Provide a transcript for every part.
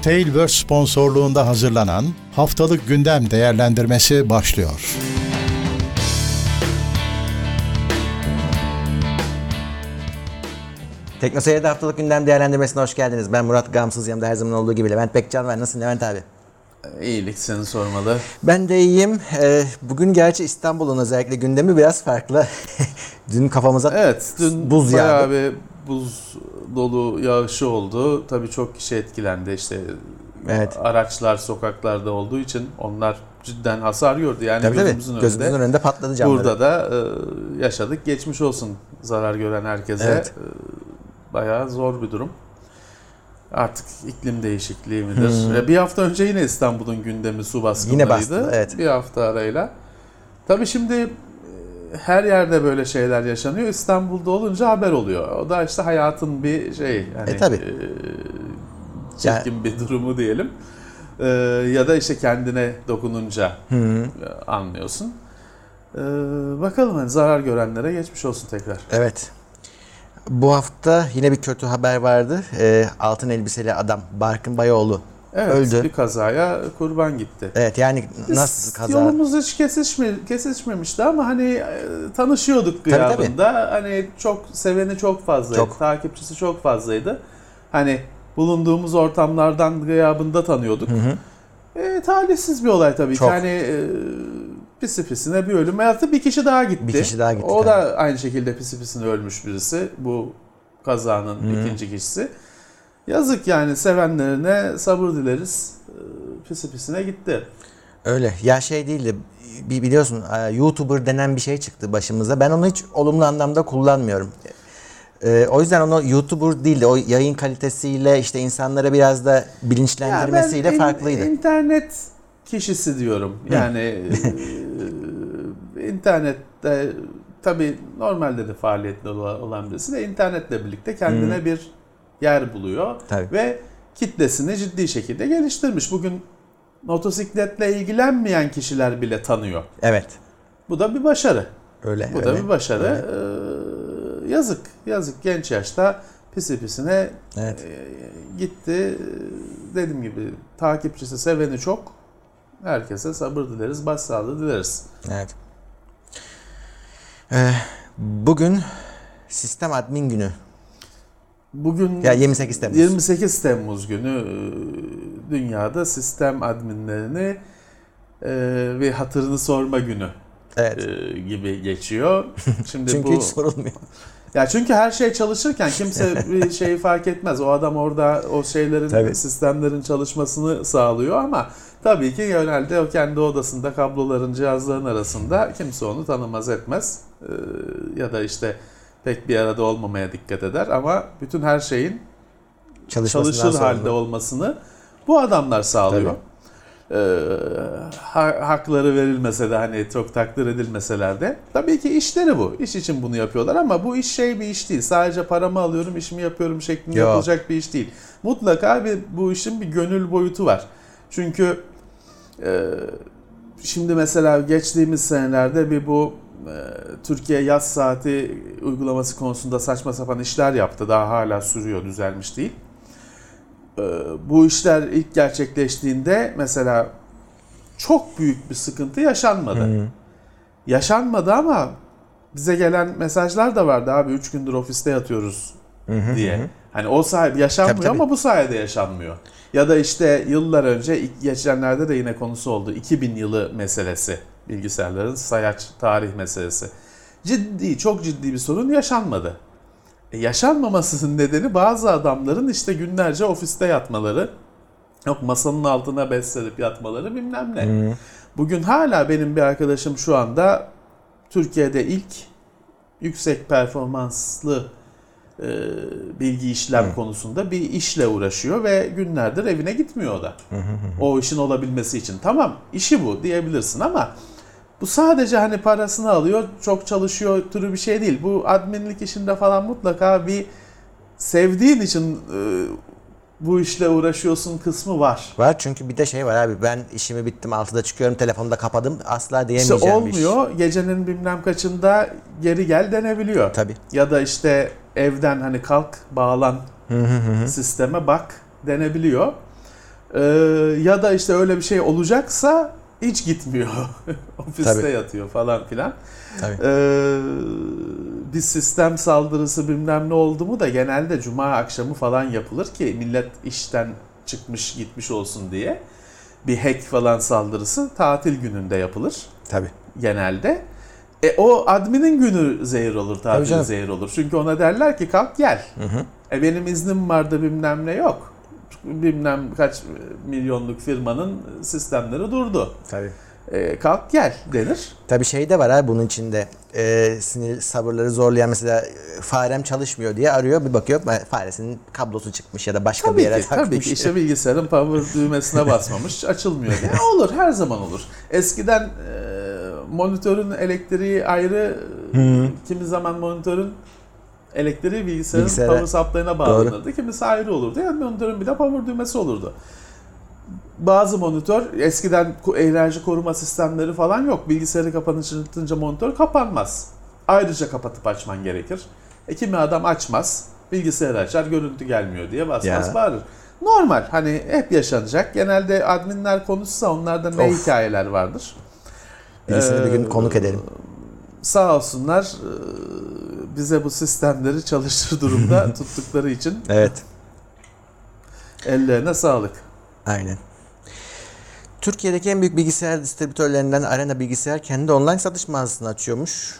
Tailverse sponsorluğunda hazırlanan Haftalık Gündem Değerlendirmesi başlıyor. Teknoseyir'de Haftalık Gündem Değerlendirmesi'ne hoş geldiniz. Ben Murat Gamsız, yanımda her zaman olduğu gibi Levent Pekcan var. Nasılsın Levent abi? İyilik, seni sormalı. Ben de iyiyim. Bugün gerçi İstanbul'un özellikle gündemi biraz farklı. Dün kafamıza dün buz yağdı. Bayağı bir buz dolu yağışı oldu. Tabii çok kişi etkilendi. İşte araçlar sokaklarda olduğu için onlar cidden hasar gördü. Yani gözümüzün önünde patladı camları. Burada da yaşadık. Geçmiş olsun zarar gören herkese. Evet. Bayağı zor bir durum. Artık iklim değişikliği midir? Bir hafta önce yine İstanbul'un gündemi su baskınlarıydı. Yine bastı, evet. Bir hafta arayla. Tabii şimdi her yerde böyle şeyler yaşanıyor. İstanbul'da olunca haber oluyor. O da işte hayatın bir şey. Yani, tabii. Çirkin bir durumu diyelim. Ya da işte kendine dokununca anlıyorsun. Bakalım hani zarar görenlere geçmiş olsun tekrar. Evet. Bu hafta yine bir kötü haber vardı. Altın elbiseli adam Barkın Bayoğlu öldü. Bir kazaya kurban gitti. Evet, yani nasıl kaza? Yolumuz hiç kesişmemişti ama hani tanışıyorduk gıyabında. Tabii. Hani çok seveni çok fazlaydı. Takipçisi çok fazlaydı. Hani bulunduğumuz ortamlardan gıyabında tanıyorduk. Talihsiz bir olay tabii ki. Hani pisi pisine bir ölüm. Hatta bir kişi daha gitti. O da aynı şekilde pisi pisine ölmüş birisi. Bu kazanın ikinci kişisi. Yazık yani, sevenlerine sabır dileriz. Pisi pisine gitti. Öyle. Ya şey değildi. Biliyorsun YouTuber denen bir şey çıktı başımıza. Ben onu hiç olumlu anlamda kullanmıyorum. O yüzden onu YouTuber değil de o yayın kalitesiyle işte insanlara biraz da bilinçlendirmesiyle farklıydı. İnternet kişisi diyorum. Yani internette tabii normalde de faaliyetli olan birisi de internetle birlikte kendine bir yer buluyor. Tabii. Ve kitlesini ciddi şekilde geliştirmiş. Bugün motosikletle ilgilenmeyen kişiler bile tanıyor. Evet. Bu da bir başarı. Öyle. Da bir başarı. Yazık genç yaşta pisi pisine gitti. Dediğim gibi takipçisi, seveni çok. Herkese sabır dileriz, başsağlığı dileriz. Evet. Bugün Sistem Admin Günü. Bugün 28 Temmuz. 28 Temmuz günü dünyada sistem adminlerini ve hatırını sorma günü gibi geçiyor. Şimdi çünkü hiç sorulmuyor. Ya çünkü her şey çalışırken kimse bir şeyi fark etmez. O adam orada o şeylerin, sistemlerin çalışmasını sağlıyor ama tabii ki genelde o kendi odasında kabloların, cihazların arasında kimse onu tanımaz etmez. Ya da işte pek bir arada olmamaya dikkat eder ama bütün her şeyin çalışır halde olmasını bu adamlar sağlıyor. Hakları verilmese de hani çok takdir edilmeseler de tabii ki işleri bu. İş için bunu yapıyorlar ama bu iş bir iş değil. Sadece paramı alıyorum, işimi yapıyorum şeklinde yapılacak bir iş değil. Mutlaka bu işin bir gönül boyutu var. Çünkü şimdi mesela geçtiğimiz senelerde bu Türkiye yaz saati uygulaması konusunda saçma sapan işler yaptı. Daha hala sürüyor, düzelmiş değil. Bu işler ilk gerçekleştiğinde mesela çok büyük bir sıkıntı yaşanmadı. Yaşanmadı ama bize gelen mesajlar da vardı. Abi 3 gündür ofiste yatıyoruz diye. Hani o sayede yaşanmıyor tabii. Ama bu sayede yaşanmıyor. Ya da işte yıllar önce geçenlerde de yine konusu oldu. 2000 yılı meselesi. Bilgisayarların sayaç tarih meselesi. Çok ciddi bir sorun yaşanmadı. Yaşanmamasının nedeni bazı adamların işte günlerce ofiste yatmaları, masanın altına beslenip yatmaları bilmem ne. Bugün hala benim bir arkadaşım şu anda Türkiye'de ilk yüksek performanslı bilgi işlem konusunda bir işle uğraşıyor ve günlerdir evine gitmiyor o da. O işin olabilmesi için. Tamam, işi bu diyebilirsin ama bu sadece hani parasını alıyor, çok çalışıyor türü bir şey değil. Bu adminlik işinde falan mutlaka bir sevdiğin için bu işle uğraşıyorsun kısmı var. Var çünkü bir de şey var abi, ben işimi bittim 6'da çıkıyorum, telefonu da kapadım, asla diyemeyeceğim bir iş. Olmuyor. Gecenin bilmem kaçında geri gel denebiliyor. Tabii. Ya da işte evden hani kalk bağlan sisteme bak denebiliyor. Ya da işte öyle bir şey olacaksa hiç gitmiyor. Ofiste Tabii. yatıyor falan filan. Tabii. Bir sistem saldırısı bilmem ne oldu mu da genelde cuma akşamı falan yapılır ki millet işten çıkmış gitmiş olsun diye. Bir hack falan saldırısı tatil gününde yapılır Tabii. genelde. O adminin günü zehir olur, Tabii tatili canım. zehir olur. Çünkü ona derler ki kalk gel. Benim iznim vardı bilmem ne yok. Bilmem kaç milyonluk firmanın sistemleri durdu. Tabii. Kalk gel denir. Tabii şey de var ha bunun içinde. Sinir sabırları zorlayan mesela farem çalışmıyor diye arıyor, bir bakıyor faresinin kablosu çıkmış ya da başka Tabii bir yere ki, takmış. tabii ki işte bilgisayarın power düğmesine basmamış, açılmıyor diye. Olur, her zaman olur. Eskiden monitörün elektriği ayrı, kimi zaman monitörün elektriği bilgisayarın power supply'ına bağlanırdı. Kimisi ayrı olurdu. Yani monitörün bir de power düğmesi olurdu. Bazı monitör, eskiden enerji koruma sistemleri falan yok. Bilgisayarı kapatınca monitör kapanmaz. Ayrıca kapatıp açman gerekir. Kimi adam açmaz, bilgisayarı açar, görüntü gelmiyor diye basmaz bağırır. Normal, hani hep yaşanacak. Genelde adminler konuşsa onlarda ne hikayeler vardır. Birisini bir gün konuk edelim. Sağ olsunlar bize bu sistemleri çalıştır durumda tuttukları için. Evet. Ellerine sağlık. Aynen. Türkiye'deki en büyük bilgisayar distribütörlerinden Arena Bilgisayar kendi online satış mağazasını açıyormuş.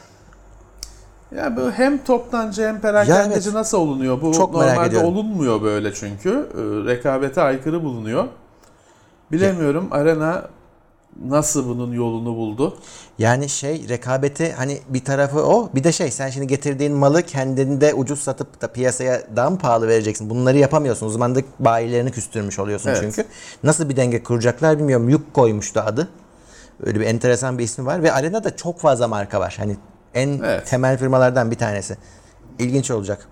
Ya bu hem toptancı hem perakendeci nasıl olunuyor? Bu çok normalde olunmuyor böyle çünkü. Rekabete aykırı bulunuyor. Bilemiyorum Arena nasıl bunun yolunu buldu? Yani rekabeti hani bir tarafı o, bir de sen şimdi getirdiğin malı kendinde ucuz satıp da piyasaya daha mı pahalı vereceksin? Bunları yapamıyorsun. O zaman da bayilerini küstürmüş oluyorsun çünkü. Nasıl bir denge kuracaklar bilmiyorum. Yük koymuştu adı. Öyle bir enteresan bir ismi var ve Arena'da çok fazla marka var. Hani en temel firmalardan bir tanesi. İlginç olacak.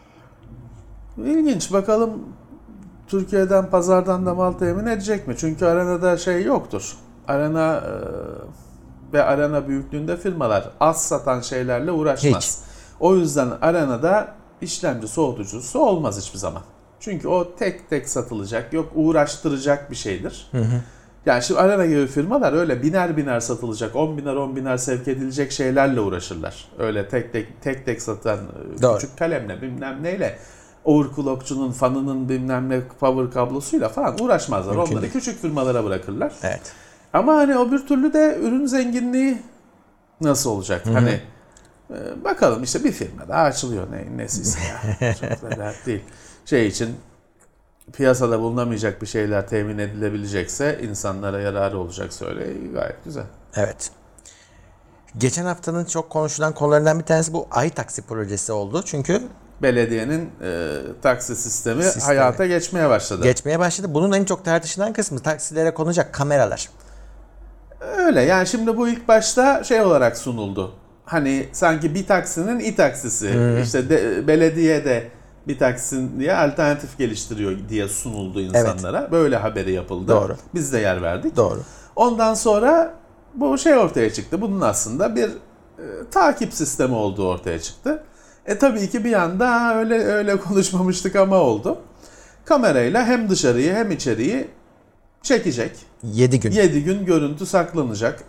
İlginç. Bakalım Türkiye'den pazardan da mal temin edecek mi? Çünkü Arena'da yoktur. Arena ve Arena büyüklüğünde firmalar az satan şeylerle uğraşmaz. Hiç. O yüzden Arena'da işlemci soğutucusu olmaz hiçbir zaman. Çünkü o tek tek satılacak, yok uğraştıracak bir şeydir. Yani şimdi Arena gibi firmalar öyle biner satılacak, 10 biner sevk edilecek şeylerle uğraşırlar. Öyle tek tek satan küçük kalemle bilmem neyle, overclockçunun fanının bilmem ne power kablosuyla falan uğraşmazlar. Mümkün Onları değil. küçük firmalara bırakırlar. Evet. Ama hani o bir türlü de ürün zenginliği nasıl olacak? Hani bakalım işte bir firma daha açılıyor nesiyse ya. Çok da dert değil. İçin piyasada bulunamayacak bir şeyler temin edilebilecekse, insanlara yararı olacaksa öyle gayet güzel. Evet. Geçen haftanın çok konuşulan konularından bir tanesi bu Ay Taksi projesi oldu. Çünkü belediyenin taksi sistemi hayata geçmeye başladı. Bunun en çok tartışılan kısmı taksilere konacak kameralar. Öyle yani şimdi bu ilk başta olarak sunuldu. Hani sanki bir taksinin i-taksisi. İşte belediye de bir taksin diye alternatif geliştiriyor diye sunuldu insanlara. Evet. Böyle haberi yapıldı. Doğru. Biz de yer verdik. Doğru. Ondan sonra bu ortaya çıktı. Bunun aslında bir takip sistemi olduğu ortaya çıktı. Tabii ki bir anda öyle konuşmamıştık ama oldu. Kamerayla hem dışarıyı hem içeriği çekecek. 7 gün. 7 gün görüntü saklanacak.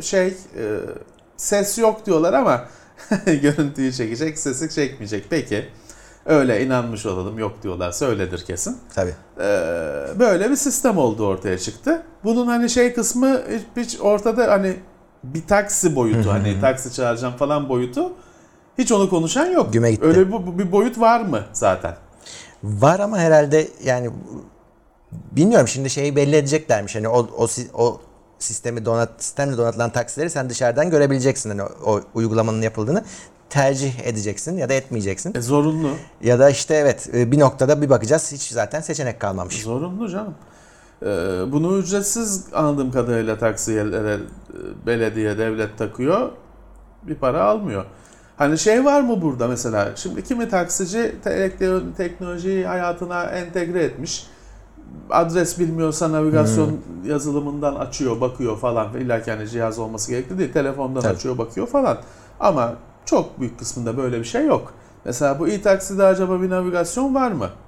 Ses yok diyorlar ama görüntüyü çekecek, sesi çekmeyecek. Peki. Öyle inanmış olalım. Yok diyorlarsa öyledir kesin. Tabii. Böyle bir sistem oldu ortaya çıktı. Bunun hani kısmı hiç ortada, hani bir taksi boyutu, hani taksi çağıracağım falan boyutu, hiç onu konuşan yok. Güme gitti. Öyle bir boyut var mı zaten? Var ama herhalde yani bilmiyorum, şimdi belli edeceklermiş. Hani o sistemle donatılan taksileri sen dışarıdan görebileceksin. Hani o uygulamanın yapıldığını tercih edeceksin ya da etmeyeceksin. Zorunlu. Ya da bir noktada bir bakacağız, hiç zaten seçenek kalmamış. Zorunlu canım. Bunu ücretsiz anladığım kadarıyla taksilere belediye, devlet takıyor. Bir para almıyor. Hani var mı burada mesela? Şimdi kimi taksici teknolojiyi hayatına entegre etmiş. Adres bilmiyorsa navigasyon yazılımından açıyor, bakıyor falan. İlla ki hani cihaz olması gerekli değil. Telefondan açıyor, bakıyor falan. Ama çok büyük kısmında böyle bir şey yok. Mesela bu e-takside acaba bir navigasyon var mı?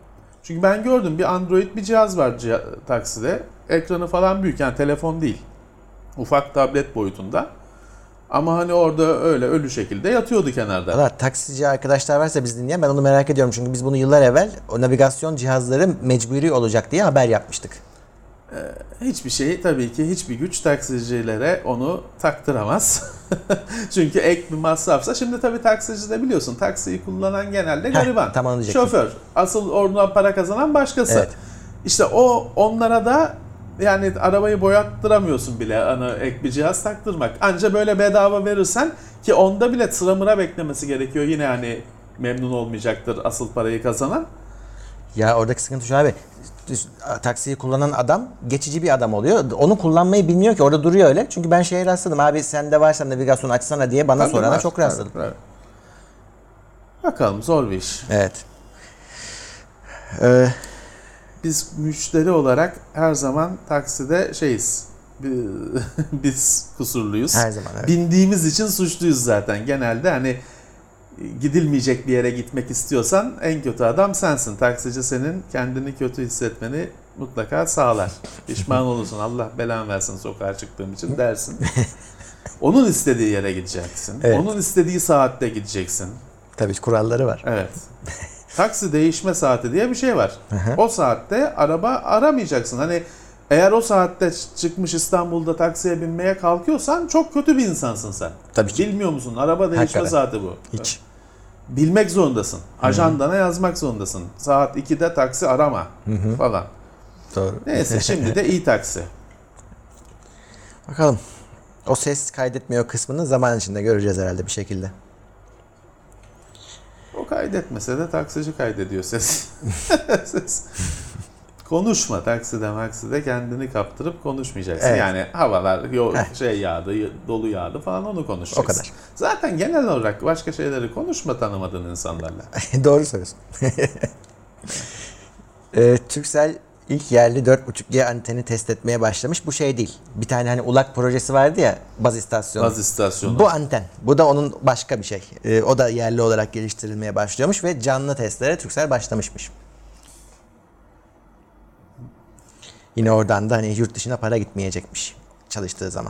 Çünkü ben gördüm, bir Android bir cihaz var takside. Ekranı falan büyük, yani telefon değil. Ufak tablet boyutunda. Ama hani orada öyle ölü şekilde yatıyordu kenarda. Valla taksici arkadaşlar varsa biz dinleyen, ben onu merak ediyorum. Çünkü biz bunu yıllar evvel o navigasyon cihazları mecburi olacak diye haber yapmıştık. Hiçbir şey, tabii ki hiçbir güç taksicilere onu taktıramaz. Çünkü ek bir masrafsa. Şimdi tabii taksici de biliyorsun, taksiyi kullanan genelde gariban. Tam onu diyecektim. Şoför. Asıl oradan para kazanan başkası. Evet. İşte onlara da yani arabayı boyattıramıyorsun bile, ek bir cihaz taktırmak. Anca böyle bedava verirsen, ki onda bile sıra mıra beklemesi gerekiyor. Yine hani memnun olmayacaktır asıl parayı kazanan. Ya oradaki sıkıntı şu abi. Taksiyi kullanan adam geçici bir adam oluyor. Onu kullanmayı bilmiyor ki, orada duruyor öyle. Çünkü ben şeye rastladım. Abi sende varsa navigasyon açsana diye bana sorana çok rastladım. Evet. Bakalım, zor bir iş. Evet. Biz müşteri olarak her zaman takside şeyiz. Biz kusurluyuz. Her zaman, evet. Bindiğimiz için suçluyuz zaten. Genelde hani gidilmeyecek bir yere gitmek istiyorsan en kötü adam sensin. Taksici senin kendini kötü hissetmeni mutlaka sağlar. Pişman olursun. Allah belanı versin sokağa çıktığım için dersin. Onun istediği yere gideceksin. Evet. Onun istediği saatte gideceksin. Tabii kuralları var. Evet. Taksi değişme saati diye bir şey var. O saatte araba aramayacaksın. Hani eğer o saatte çıkmış İstanbul'da taksiye binmeye kalkıyorsan çok kötü bir insansın sen. Tabii ki. Bilmiyor musun? Araba değişme Hakikaten. saati bu. Hiç. Bilmek zorundasın. Ajandana yazmak zorundasın. Saat 2'de taksi arama falan. Doğru. Neyse, şimdi de iyi taksi. Bakalım. O ses kaydetmiyor kısmını zaman içinde göreceğiz herhalde bir şekilde. O kaydetmese de taksici kaydediyor ses. Ses. Konuşma takside kendini kaptırıp konuşmayacaksın. Evet. Yani havalar yağdı, dolu yağdı falan, onu konuşacaksın. O kadar. Zaten genel olarak başka şeyleri konuşma tanımadığın insanlarla. Doğru söylüyorsun. Turkcell ilk yerli 4.5G anteni test etmeye başlamış. Bu şey değil. Bir tane hani ULAK projesi vardı ya, baz istasyonu. Baz istasyonu. Bu anten. Bu da onun başka bir şey. O da yerli olarak geliştirilmeye başlıyormuş ve canlı testlere Turkcell başlamışmış. Yine oradan da hani yurt dışına para gitmeyecekmiş çalıştığı zaman.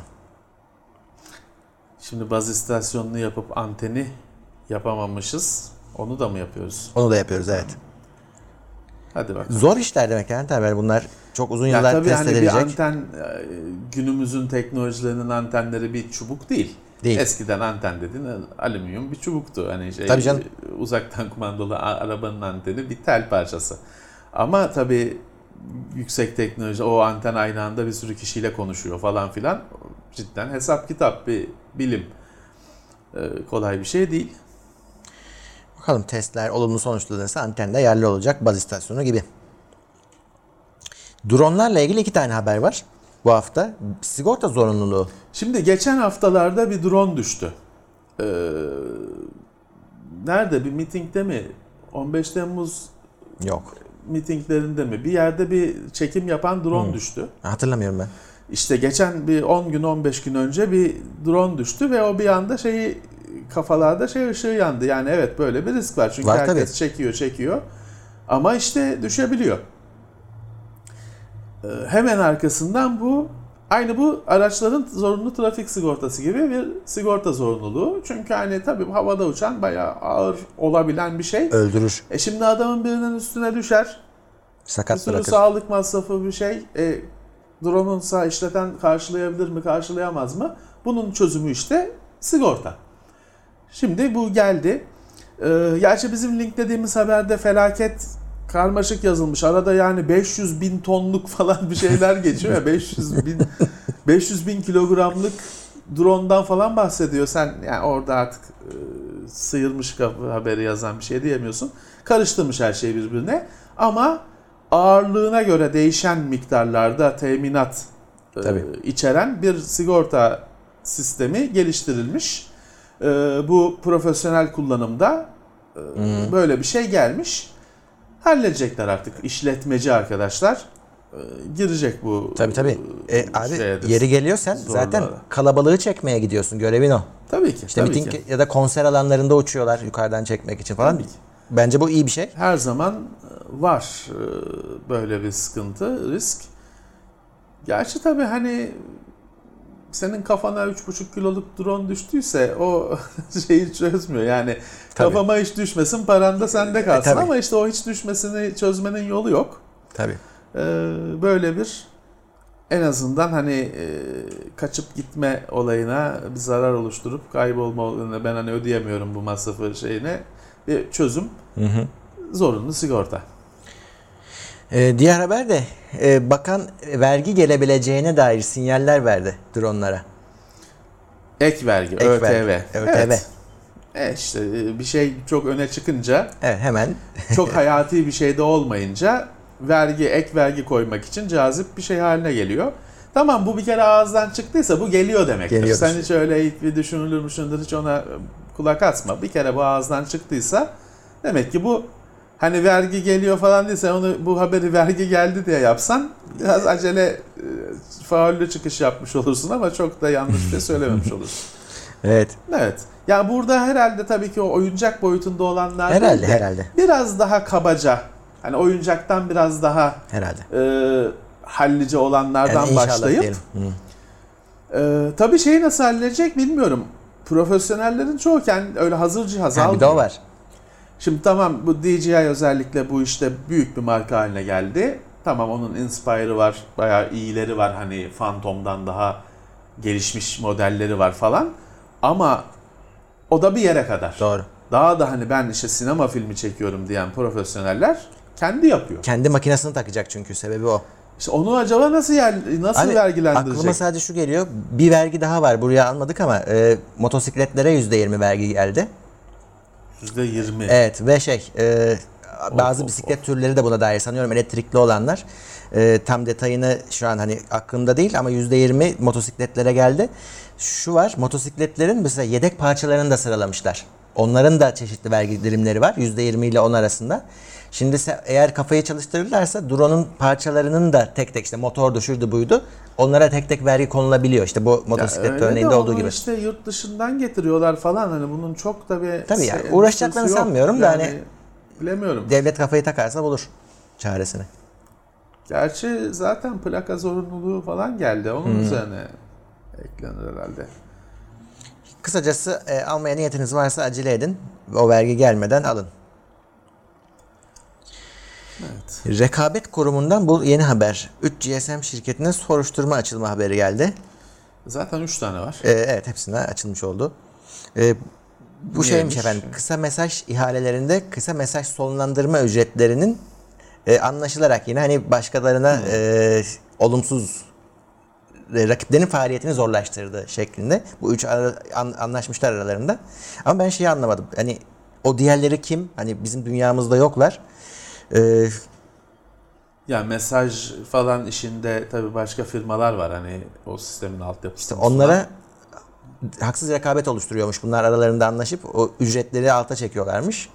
Şimdi baz istasyonunu yapıp anteni yapamamışız. Onu da mı yapıyoruz? Onu da yapıyoruz, evet. Hadi bak. Zor işler demek yani tabii, bunlar çok uzun Ya yıllar tabii test hani edilecek. bir anten, günümüzün teknolojilerinin antenleri bir çubuk değil. Değil. Eskiden anten dediğin alüminyum bir çubuktu. Hani Tabii canım. Uzaktan kumandalı arabanın anteni bir tel parçası. Ama tabii yüksek teknoloji, o anten aynı anda bir sürü kişiyle konuşuyor falan filan. Cidden hesap kitap bir bilim. Kolay bir şey değil. Bakalım testler olumlu sonuçlanırsa anten de yerli olacak, baz istasyonu gibi. Dronlarla ilgili 2 tane haber var bu hafta. Sigorta zorunluluğu. Şimdi geçen haftalarda bir drone düştü. Nerede? Bir mitingde mi? 15 Temmuz Yok. mitinglerinde mi? Bir yerde bir çekim yapan drone düştü. Hatırlamıyorum ben. İşte geçen bir 10 gün 15 gün önce bir drone düştü ve o bir anda kafalarda ışığı yandı. Yani evet, böyle bir risk var. Çünkü var, herkes tabii. çekiyor. Ama işte düşebiliyor. Hemen arkasından aynı bu araçların zorunlu trafik sigortası gibi bir sigorta zorunluluğu. Çünkü hani tabii havada uçan bayağı ağır olabilen bir şey. Öldürür. Şimdi adamın birinin üstüne düşer. Bir Sakat sürü bırakır. sağlık masrafı bir şey. Drone'un işleten karşılayabilir mi, karşılayamaz mı? Bunun çözümü işte sigorta. Şimdi bu geldi. Gerçi bizim linklediğimiz haberde felaket karmaşık yazılmış. Arada yani 500 bin tonluk falan bir şeyler geçiyor ya. 500 bin kilogramlık drone'dan falan bahsediyor. Sen yani orada artık sıyırmış haberi yazan bir şey diyemiyorsun. Karıştırmış her şey birbirine. Ama ağırlığına göre değişen miktarlarda teminat içeren bir sigorta sistemi geliştirilmiş. Bu profesyonel kullanımda böyle bir şey gelmiş. Halledecekler artık işletmeci arkadaşlar. Girecek bu. Tabii. Abi yeri geliyor, sen zaten kalabalığı çekmeye gidiyorsun. Görevin o. Tabii ki. İşte tabii miting ki. ya da konser alanlarında uçuyorlar yukarıdan çekmek için falan. Tabii ki. Bence bu iyi bir şey. Her zaman var böyle bir sıkıntı, risk. Gerçi tabii hani senin kafana 3,5 kiloluk drone düştüyse o şeyi çözmüyor. Yani Tabii. kafama hiç düşmesin, paran da sende kalsın Tabii. ama işte o hiç düşmesini çözmenin yolu yok. Tabii. Böyle bir en azından hani kaçıp gitme olayına bir zarar oluşturup kaybolma olayına ben hani ödeyemiyorum bu masrafı şeyine bir çözüm. Zorunlu sigorta. Diğer haber de bakan vergi gelebileceğine dair sinyaller verdi dronlara. Ek vergi, Ek ÖTV. vergi, ÖTV. Evet. İşte bir şey çok öne çıkınca, Evet, hemen çok hayati bir şey de olmayınca ek vergi koymak için cazip bir şey haline geliyor. Tamam, bu bir kere ağızdan çıktıysa bu geliyor demektir. Geliyordur. Sen hiç öyle ilk bir düşünülür hiç ona kulak asma. Bir kere bu ağızdan çıktıysa demek ki bu hani vergi geliyor falan değilse onu bu haberi vergi geldi diye yapsan biraz acele faullü çıkış yapmış olursun ama çok da yanlış bir şey söylememiş olursun. evet. Evet. Ya burada herhalde tabii ki o oyuncak boyutunda olanlar Herhalde, değil de herhalde. biraz daha kabaca, hani oyuncaktan biraz daha Herhalde. hallice olanlardan Yani inşallah başlayıp diyelim. tabii şeyi nasıl halledecek bilmiyorum. Profesyonellerin çoğu kendi öyle hazır cihaz Bir almıyor. de o var. Şimdi tamam, bu DJI özellikle bu işte büyük bir marka haline geldi. Tamam, onun Inspire'ı var, bayağı iyileri var, hani Phantom'dan daha gelişmiş modelleri var falan. Ama o da bir yere kadar. Doğru. Daha da hani ben işte sinema filmi çekiyorum diyen profesyoneller kendi yapıyor. Kendi makinesini takacak çünkü sebebi o. İşte onu acaba nasıl Abi, vergilendirecek? aklıma sadece şu geliyor. Bir vergi daha var. Buraya almadık ama motosikletlere %20 vergi geldi. %20. Evet ve bazı of, bisiklet türleri de buna dair, sanıyorum elektrikli olanlar. Tam detayını şu an hani aklımda değil ama %20 motosikletlere geldi. Şu var, motosikletlerin mesela yedek parçalarını da sıralamışlar. Onların da çeşitli vergi dilimleri var. %20 ile 10 arasında. Şimdi eğer kafayı çalıştırırlarsa drone'un parçalarının da tek tek, işte motordu, şuydu, buydu, onlara tek tek vergi konulabiliyor. İşte bu motosiklet öyle örneğinde de olduğu onu gibi. işte yurt dışından getiriyorlar falan, hani bunun çok da bir Tabii ya, uğraşacaklarını yok. sanmıyorum da hani bilemiyorum. devlet kafayı takarsa bulur çaresini. Gerçi zaten plaka zorunluluğu falan geldi. Onun üzerine eklenir herhalde. Kısacası almaya niyetiniz varsa acele edin. O vergi gelmeden alın. Evet. Rekabet Kurumu'ndan bu yeni haber. 3 GSM şirketine soruşturma açılma haberi geldi. Zaten 3 tane var. Evet, hepsine açılmış oldu. Bu şeymiş efendim, kısa mesaj ihalelerinde kısa mesaj sonlandırma ücretlerinin anlaşılarak yine hani başkalarına olumsuz rakiplerin faaliyetini zorlaştırdığı şeklinde. Bu üç anlaşmışlar aralarında. Ama ben şeyi anlamadım. Hani o diğerleri kim? Hani bizim dünyamızda yoklar. Yani mesaj falan işinde tabii başka firmalar var, hani o sistemin altyapısını. Onlara haksız rekabet oluşturuyormuş. Bunlar aralarında anlaşıp o ücretleri alta çekiyorlarmış.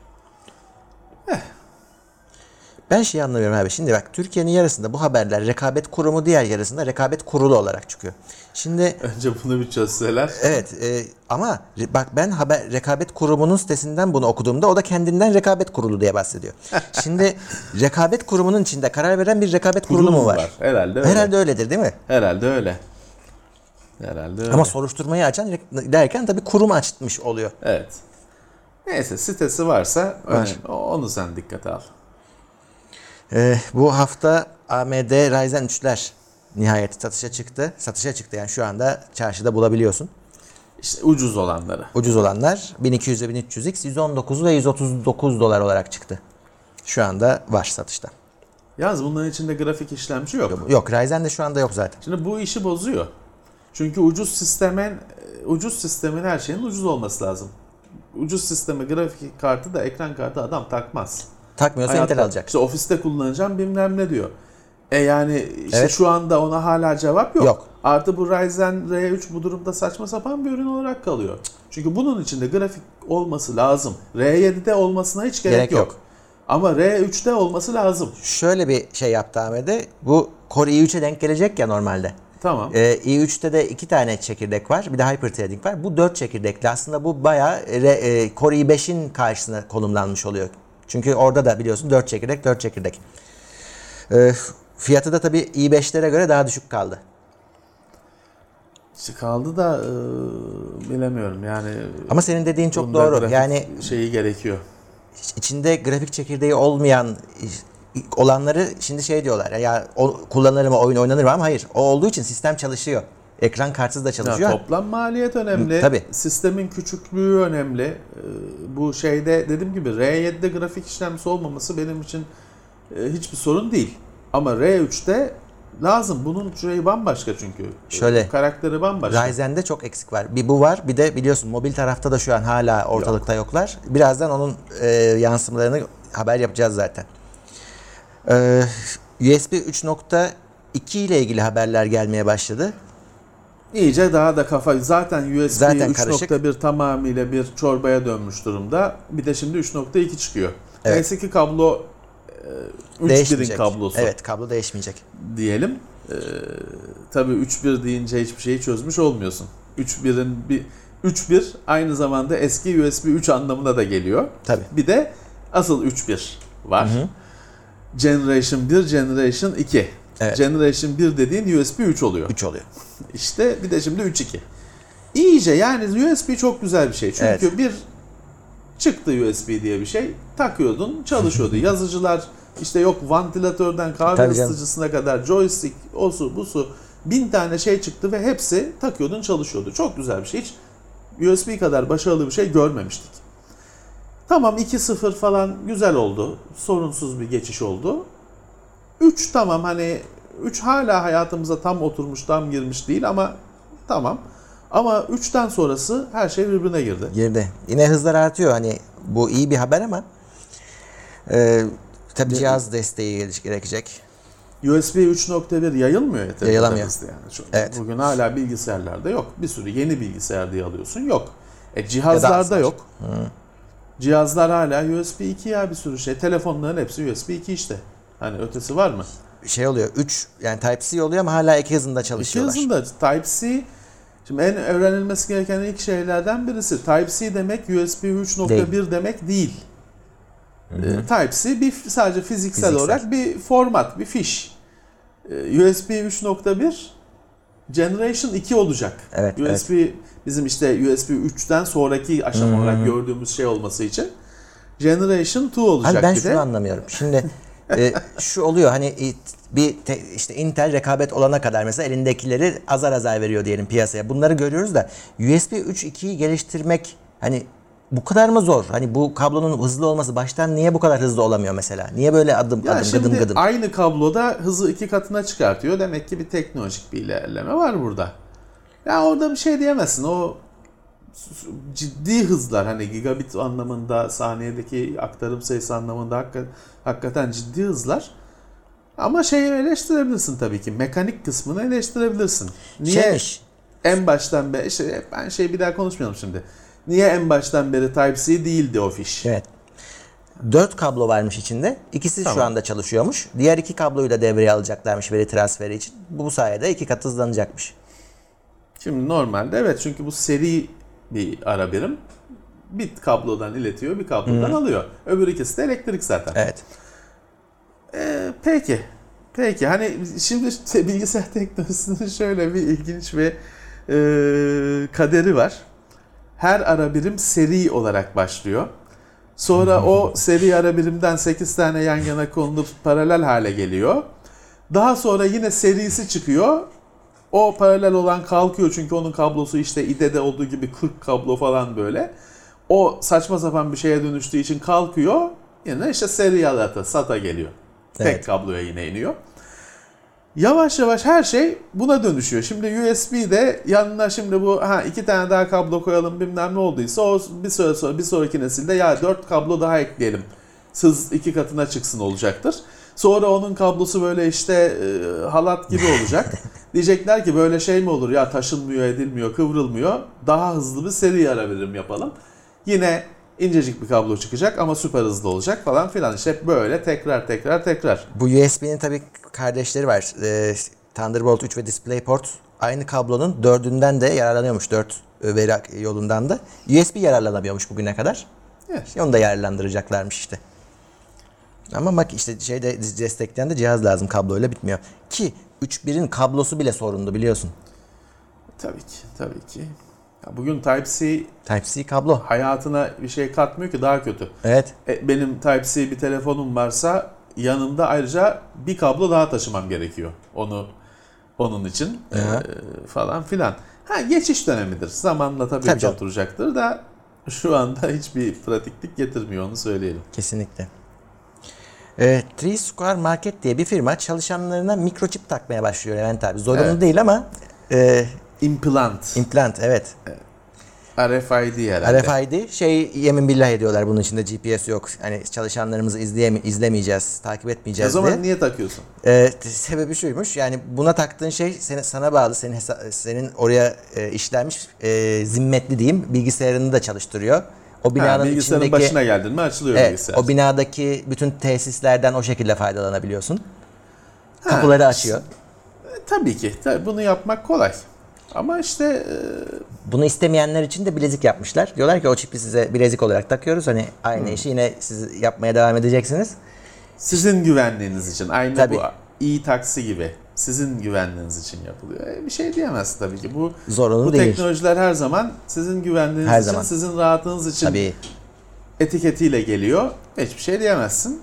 Ben şeyi anlamıyorum abi. Şimdi bak, Türkiye'nin yarısında bu haberler rekabet kurumu, diğer yarısında rekabet kurulu olarak çıkıyor. Şimdi Önce bunu bir çözseler. evet, ama bak, ben rekabet kurumunun sitesinden bunu okuduğumda o da kendinden rekabet kurulu diye bahsediyor. Şimdi rekabet kurumunun içinde karar veren bir rekabet kurulu mu var? Herhalde öyle. Herhalde öyledir değil mi? Herhalde öyle. Herhalde öyle. Ama soruşturmayı açan derken tabii kurum açmış oluyor. Evet. Neyse, sitesi varsa onu sen dikkate al. Bu hafta AMD Ryzen 3'ler nihayet satışa çıktı. Satışa çıktı, yani şu anda çarşıda bulabiliyorsun. İşte ucuz olanları. Ucuz olanlar 1200 ve 1300X 119 ve 139 dolar olarak çıktı. Şu anda var satışta. Yalnız bunların içinde grafik işlemci yok. Yok, Ryzen'de şu anda yok zaten. Şimdi bu işi bozuyor. Çünkü ucuz sistemin her şeyin ucuz olması lazım. Ucuz sisteme grafik kartı da ekran kartı adam takmaz. Takmıyorsa Hayatta, Intel alacak. İşte ofiste kullanacağım bilmem ne diyor. Yani işte Evet. şu anda ona hala cevap yok. Yok. Artı bu Ryzen R3 bu durumda saçma sapan bir ürün olarak kalıyor. Çünkü bunun içinde grafik olması lazım. R7'de olmasına hiç gerek yok. Ama R3'te olması lazım. Şöyle bir şey yaptı AMD. Bu Core i3'e denk gelecek ya normalde. Tamam. i3'te de 2 tane çekirdek var. Bir de Hyper-Threading var. Bu 4 çekirdekli. Aslında bu bayağı Core i5'in karşısına konumlanmış oluyor. Çünkü orada da biliyorsun 4 çekirdek. Fiyatı da tabii i5'lere göre daha düşük kaldı. İşte kaldı da bilemiyorum yani. Ama senin dediğin çok bunda doğru. grafik Yani şeyi gerekiyor. içinde grafik çekirdeği olmayan olanları şimdi şey diyorlar. Ya kullanılır mı, oyun oynanır mı, ama hayır. O olduğu için sistem çalışıyor. Ekran kartsız da çalışıyor. Ya, toplam maliyet önemli. Tabii. Sistemin küçüklüğü önemli. Bu şeyde dediğim gibi R7'de grafik işlemcisi olmaması benim için hiçbir sorun değil. Ama R3'te lazım. Bunun şeyi bambaşka çünkü. Şöyle, karakteri bambaşka. Ryzen'de çok eksik var. Bir bu var. Bir de biliyorsun mobil tarafta da şu an hala ortalıkta yoklar. Birazdan onun yansımalarını haber yapacağız zaten. USB 3.2 ile ilgili haberler gelmeye başladı. İyice daha da kafa. Zaten USB Zaten 3.1 tamamıyla bir çorbaya dönmüş durumda. Bir de şimdi 3.2 çıkıyor. Evet. Neyse ki kablo 3.1'in kablosu. Evet, kablo değişmeyecek. Diyelim. Tabii 3.1 deyince hiçbir şeyi çözmüş olmuyorsun. 3.1 aynı zamanda eski USB 3 anlamına da geliyor. Tabii. Bir de asıl 3.1 var. Generation 1, Generation 2. Evet. Generation 1 dediğin USB 3 oluyor. 3 oluyor. İşte bir de şimdi 3.2. İyice yani USB çok güzel bir şey. Çünkü bir çıktı USB diye bir şey. Takıyordun, çalışıyordu. Yazıcılar işte yok vantilatörden kahve ısıtıcısına kadar joystick, osu busu 1000 tane şey çıktı ve hepsi takıyordun, çalışıyordu. Çok güzel bir şey. Hiç USB kadar başarılı bir şey görmemiştik. Tamam 2.0 falan güzel oldu. Sorunsuz bir geçiş oldu. 3 tamam hani 3 hala hayatımıza tam oturmuş, tam girmiş değil ama tamam. Ama 3'ten sonrası her şey birbirine girdi. Yine hızlar artıyor. Hani bu iyi bir haber ama tabii cihaz desteği gerekecek. USB 3.1 yayılmıyor yeterince. Yayılamıyor. Yani. Evet. Bugün hala bilgisayarlarda yok. Bir sürü yeni bilgisayar diye alıyorsun. Yok. Cihazlarda yok. Cihazlar hala USB 2 ya bir sürü şey. Telefonların hepsi USB 2 işte. Hani ötesi var mı? Şey oluyor 3 yani Type-C oluyor ama hala 2 hızında çalışıyorlar. 2 hızında Type-C şimdi en öğrenilmesi gereken ilk şeylerden birisi. Type-C demek USB 3.1 demek değil. Type-C sadece fiziksel olarak bir format, bir fiş. USB 3.1 Generation 2 olacak. Evet, USB bizim işte USB 3'ten sonraki aşama olarak gördüğümüz şey olması için Generation 2 olacak. Hani ben bir şunu anlamıyorum. Şimdi şu oluyor hani işte Intel rekabet olana kadar mesela elindekileri azar azar veriyor diyelim piyasaya. Bunları görüyoruz da USB 3.2'yi geliştirmek hani bu kadar mı zor? Hani bu kablonun hızlı olması baştan niye bu kadar hızlı olamıyor mesela? Niye böyle adım gıdım? Aynı kabloda hızı 2 katına çıkartıyor. Demek ki bir teknolojik bir ilerleme var burada. Ya orada bir şey diyemezsin. O ciddi hızlar hani gigabit anlamında, saniyedeki aktarım sayısı anlamında hakikaten ciddi hızlar. Ama şeyi eleştirebilirsin tabii ki. Mekanik kısmını eleştirebilirsin. Niye Şeymiş. en baştan beri bir daha konuşmayalım şimdi. Niye en baştan beri Type-C değildi o fiş? Evet. 4 kablo varmış içinde. İkisi şu anda çalışıyormuş. Diğer 2 kabloyu da devreye alacaklarmış veri transferi için. Bu sayede 2 kat hızlanacakmış. Şimdi normalde evet çünkü bu seri bir ara birim. Bir kablodan iletiyor, bir kablodan alıyor. Öbür ikisi de elektrik zaten. Evet. Peki hani şimdi bilgisayar teknolojisinin şöyle bir ilginç bir kaderi var. Her ara birim seri olarak başlıyor. Sonra o seri ara birimden 8 tane yan yana konulup paralel hale geliyor. Daha sonra yine serisi çıkıyor. O paralel olan kalkıyor çünkü onun kablosu işte IDE'de olduğu gibi 40 kablo falan böyle. O saçma sapan bir şeye dönüştüğü için kalkıyor. Yine işte seri SATA geliyor. Evet. Tek kabloya yine iniyor. Yavaş yavaş her şey buna dönüşüyor. Şimdi USB'de yanına şimdi bu 2 tane daha kablo koyalım bilmem ne olduysa o bir süre sonra bir sonraki nesilde ya 4 kablo daha ekleyelim. Hız 2 katına çıksın olacaktır. Sonra onun kablosu böyle işte halat gibi olacak. Diyecekler ki böyle şey mi olur ya taşınmıyor, edilmiyor, kıvrılmıyor. Daha hızlı bir seri ara birim yapalım. Yine incecik bir kablo çıkacak ama süper hızlı olacak falan filan. İşte hep böyle tekrar. Bu USB'nin tabii kardeşleri var. Thunderbolt 3 ve DisplayPort aynı kablonun 4'ünden de yararlanıyormuş. 4 veri yolundan da. USB yararlanamıyormuş bugüne kadar. Evet. Onu da yararlandıracaklarmış işte. Ama bak işte şeyde destekleyen de cihaz lazım, kabloyla bitmiyor. Ki 3.1'in kablosu bile sorunlu biliyorsun. Tabii ki, tabii ki. Ya bugün Type-C Type-C kablo. hayatına bir şey katmıyor ki, daha kötü. Evet. Benim Type-C bir telefonum varsa yanımda ayrıca bir kablo daha taşımam gerekiyor. Onun için falan filan. Geçiş dönemidir. Zamanla tabii ki oturacaktır da şu anda hiçbir pratiklik getirmiyor, onu söyleyelim. Kesinlikle. Three Square Market diye bir firma çalışanlarına mikroçip takmaya başlıyor Levent abi. Zorunlu değil ama implant evet. RFID herhalde. RFID yemin billah ediyorlar, bunun içinde GPS yok. Hani çalışanlarımızı izlemeyeceğiz, takip etmeyeceğiz diye. O zaman niye takıyorsun? Sebebi şuymuş. Yani buna taktığın şey sana bağlı. Senin oraya işlenmiş zimmetli diyeyim bilgisayarını da çalıştırıyor. O binanın bilgisayarın içindeki, başına geldin mi açılıyor bilgisayar. O binadaki bütün tesislerden o şekilde faydalanabiliyorsun. Kapıları açıyor. Tabii ki. Tabii bunu yapmak kolay. Ama işte bunu istemeyenler için de bilezik yapmışlar. Diyorlar ki o çipi size bilezik olarak takıyoruz. Hani aynı işi yine siz yapmaya devam edeceksiniz. Sizin güvenliğiniz için. Aynı tabii. Bu e-taksi gibi. Sizin güvenliğiniz için yapılıyor. Bir şey diyemezsin tabii ki. Bu zorunlu değil. Teknolojiler her zaman sizin güvenliğiniz için, sizin rahatınız için tabii etiketiyle geliyor. Hiçbir şey diyemezsin.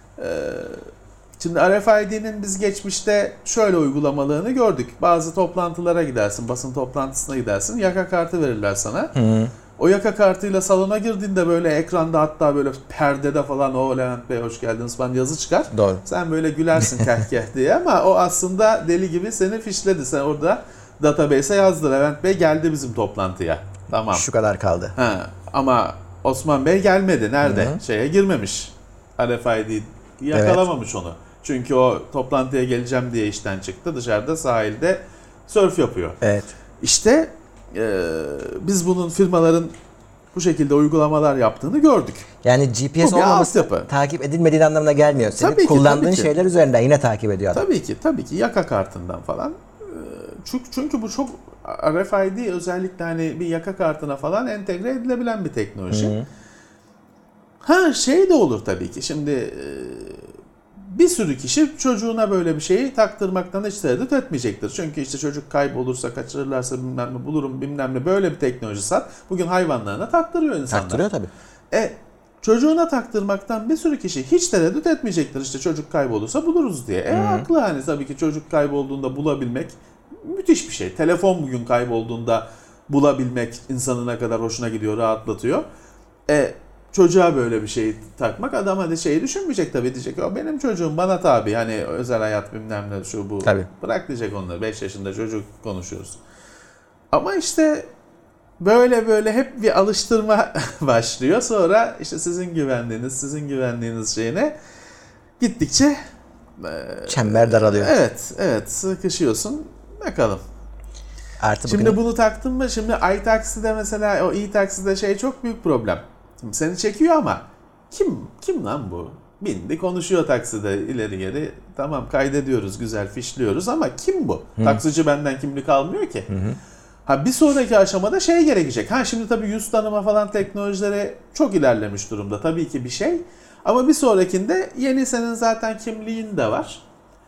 Şimdi RFID'nin biz geçmişte şöyle uygulamalarını gördük. Bazı toplantılara gidersin, basın toplantısına gidersin. Yaka kartı verirler sana. O yaka kartıyla salona girdiğinde böyle ekranda, hatta böyle perdede falan "O Levent Bey hoş geldiniz" falan yazı çıkar. Doğru. Sen böyle gülersin keh diye ama o aslında deli gibi seni fişledi. Sen orada database'e yazdı. Levent Bey geldi bizim toplantıya. Tamam. Şu kadar kaldı. Ama Osman Bey gelmedi. Nerede? Şeye girmemiş. RFID yakalamamış onu. Çünkü o toplantıya geleceğim diye işten çıktı. Dışarıda sahilde sörf yapıyor. Evet. İşte biz bunun firmaların bu şekilde uygulamalar yaptığını gördük. Yani GPS olmaması takip edilmediğin anlamına gelmiyor. Senin kullandığın şeyler üzerinden yine takip ediyor adam. Tabii ki yaka kartından falan. Çünkü bu çok RFID özellikle hani bir yaka kartına falan entegre edilebilen bir teknoloji. Şey de olur tabii ki. Şimdi bir sürü kişi çocuğuna böyle bir şeyi taktırmaktan hiç tereddüt etmeyecektir. Çünkü işte çocuk kaybolursa, kaçırırlarsa bilmem ne bulurum bilmem ne, böyle bir teknoloji sat. Bugün hayvanlarına taktırıyor insanlar. Taktırıyor tabii. Çocuğuna taktırmaktan bir sürü kişi hiç tereddüt etmeyecektir. İşte çocuk kaybolursa buluruz diye. Haklı hani, tabii ki çocuk kaybolduğunda bulabilmek müthiş bir şey. Telefon bugün kaybolduğunda bulabilmek insanın ne kadar hoşuna gidiyor, rahatlatıyor. Çocuğa böyle bir şey takmak, adam hadi şeyi düşünmeyecek tabii, diyecek o benim çocuğum bana tabi, hani özel hayat bilmem ne şu bu. Tabii. Bırak diyecek onları, 5 yaşında çocuk konuşuyoruz. Ama işte böyle hep bir alıştırma başlıyor, sonra işte sizin güvenliğiniz şeyine gittikçe çember daralıyor. Evet sıkışıyorsun bakalım. Şimdi bunu taktın mı, şimdi iTaxi'de mesela, o e-taksi'de çok büyük problem. Şimdi seni çekiyor ama kim lan bu? Bindi konuşuyor takside ileri geri. Tamam, kaydediyoruz, güzel fişliyoruz ama kim bu? Taksici benden kimlik almıyor ki. Bir sonraki aşamada gerekecek. Şimdi tabii yüz tanıma falan teknolojileri çok ilerlemiş durumda. Tabii ki bir şey. Ama bir sonrakinde yeni senin zaten kimliğin de var.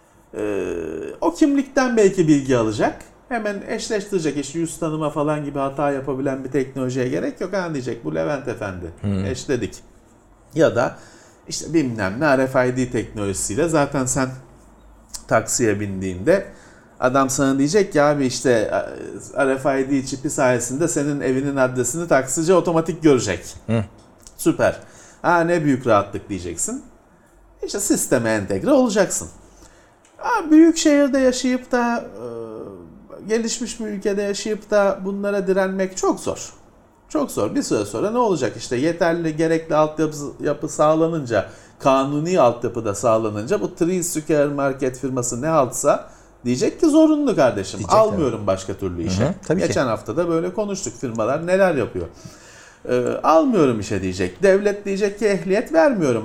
O kimlikten belki bilgi alacak. Hemen eşleştirecek, işte yüz tanıma falan gibi hata yapabilen bir teknolojiye gerek yok. Diyecek bu Levent Efendi. Eşledik. Ya da işte bilmem ne RFID teknolojisiyle zaten sen taksiye bindiğinde adam sana diyecek ki abi işte RFID çipi sayesinde senin evinin adresini taksici otomatik görecek. Süper. Ne büyük rahatlık diyeceksin. İşte sisteme entegre olacaksın. Büyük şehirde yaşayıp da gelişmiş bir ülkede yaşayıp da bunlara direnmek çok zor. Çok zor. Bir süre sonra ne olacak? İşte yeterli, gerekli altyapı sağlanınca, kanuni altyapı da sağlanınca bu Three Square Market firması ne haltsa diyecek ki zorunlu kardeşim. Diyecek, almıyorum başka türlü işe. Geçen hafta da böyle konuştuk, firmalar neler yapıyor. Almıyorum işe diyecek. Devlet diyecek ki ehliyet vermiyorum.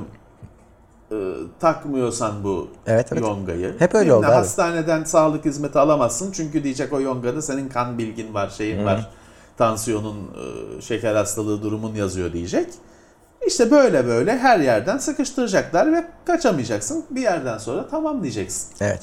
Takmıyorsan bu yongayı. Hep öyle oldu. Hastaneden sağlık hizmeti alamazsın. Çünkü diyecek o yongada senin kan bilgin var, şeyin var. Tansiyonun, şeker hastalığı durumun yazıyor diyecek. İşte böyle her yerden sıkıştıracaklar ve kaçamayacaksın. Bir yerden sonra tamam diyeceksin. Evet.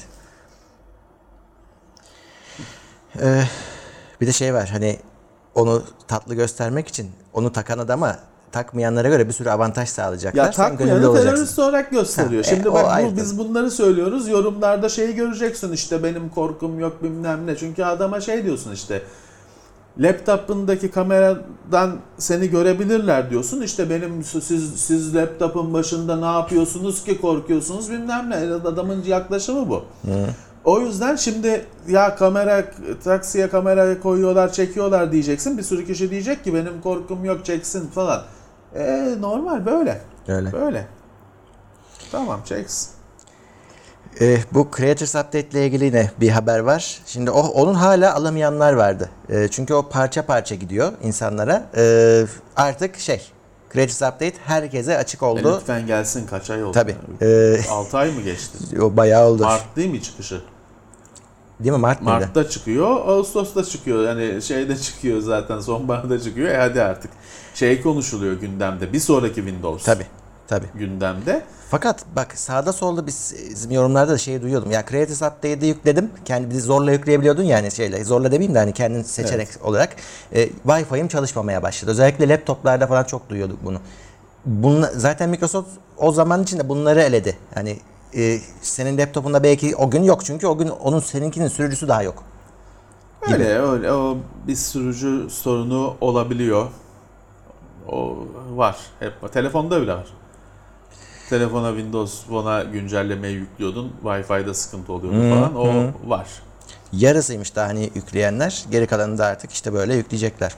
Bir de şey var, hani onu tatlı göstermek için onu takan adama takmayanlara göre bir sürü avantaj sağlayacaklar. Ya Sen gönüllü takmayanı olacaksın. terörist olarak gösteriyor. Şimdi o bak ayrı biz bunları söylüyoruz. Yorumlarda şeyi göreceksin, işte benim korkum yok bilmem ne. Çünkü adama şey diyorsun, işte laptopundaki kameradan seni görebilirler diyorsun. İşte benim siz laptopun başında ne yapıyorsunuz ki korkuyorsunuz bilmem ne. Adamın yaklaşımı bu. O yüzden şimdi ya taksiye kamerayı koyuyorlar, çekiyorlar diyeceksin. Bir sürü kişi diyecek ki benim korkum yok, çeksin falan. Normal böyle. Öyle. Böyle. Tamam, çeksin. Bu Creators Update ile ilgili yine bir haber var. Şimdi onun hala alamayanlar vardı. Çünkü o parça parça gidiyor insanlara. Artık Creators Update herkese açık oldu. Lütfen gelsin, kaç ay oldu? Tabii. 6 ay mı geçti? O bayağı oldu. Mart değil mi çıkışı? Değil mi? Mart mıydı? Mart'ta çıkıyor, Ağustos'ta çıkıyor. Yani şeyde çıkıyor zaten, sonbaharda çıkıyor. Hadi artık. Konuşuluyor gündemde. Bir sonraki Windows. Tabii. Gündemde. Fakat bak sağda solda bizim yorumlarda da duyuyordum. Ya Creators Update'i yükledim. Bizi zorla yükleyebiliyordun yani zorla demeyeyim de hani kendin seçerek olarak. Wi-Fi'm çalışmamaya başladı. Özellikle laptoplarda falan çok duyuyorduk bunu. Zaten Microsoft o zaman içinde bunları eledi. Hani senin laptopunda belki o gün yok, çünkü o gün seninkinin sürücüsü daha yok. Öyle o bir sürücü sorunu olabiliyor. O var. Hep telefonda bile var. Telefona Windows Phone'a güncellemeyi yüklüyordun. Wi-Fi'de sıkıntı oluyordu falan. O var. Yarısıymış daha hani yükleyenler. Geri kalanını da artık işte böyle yükleyecekler.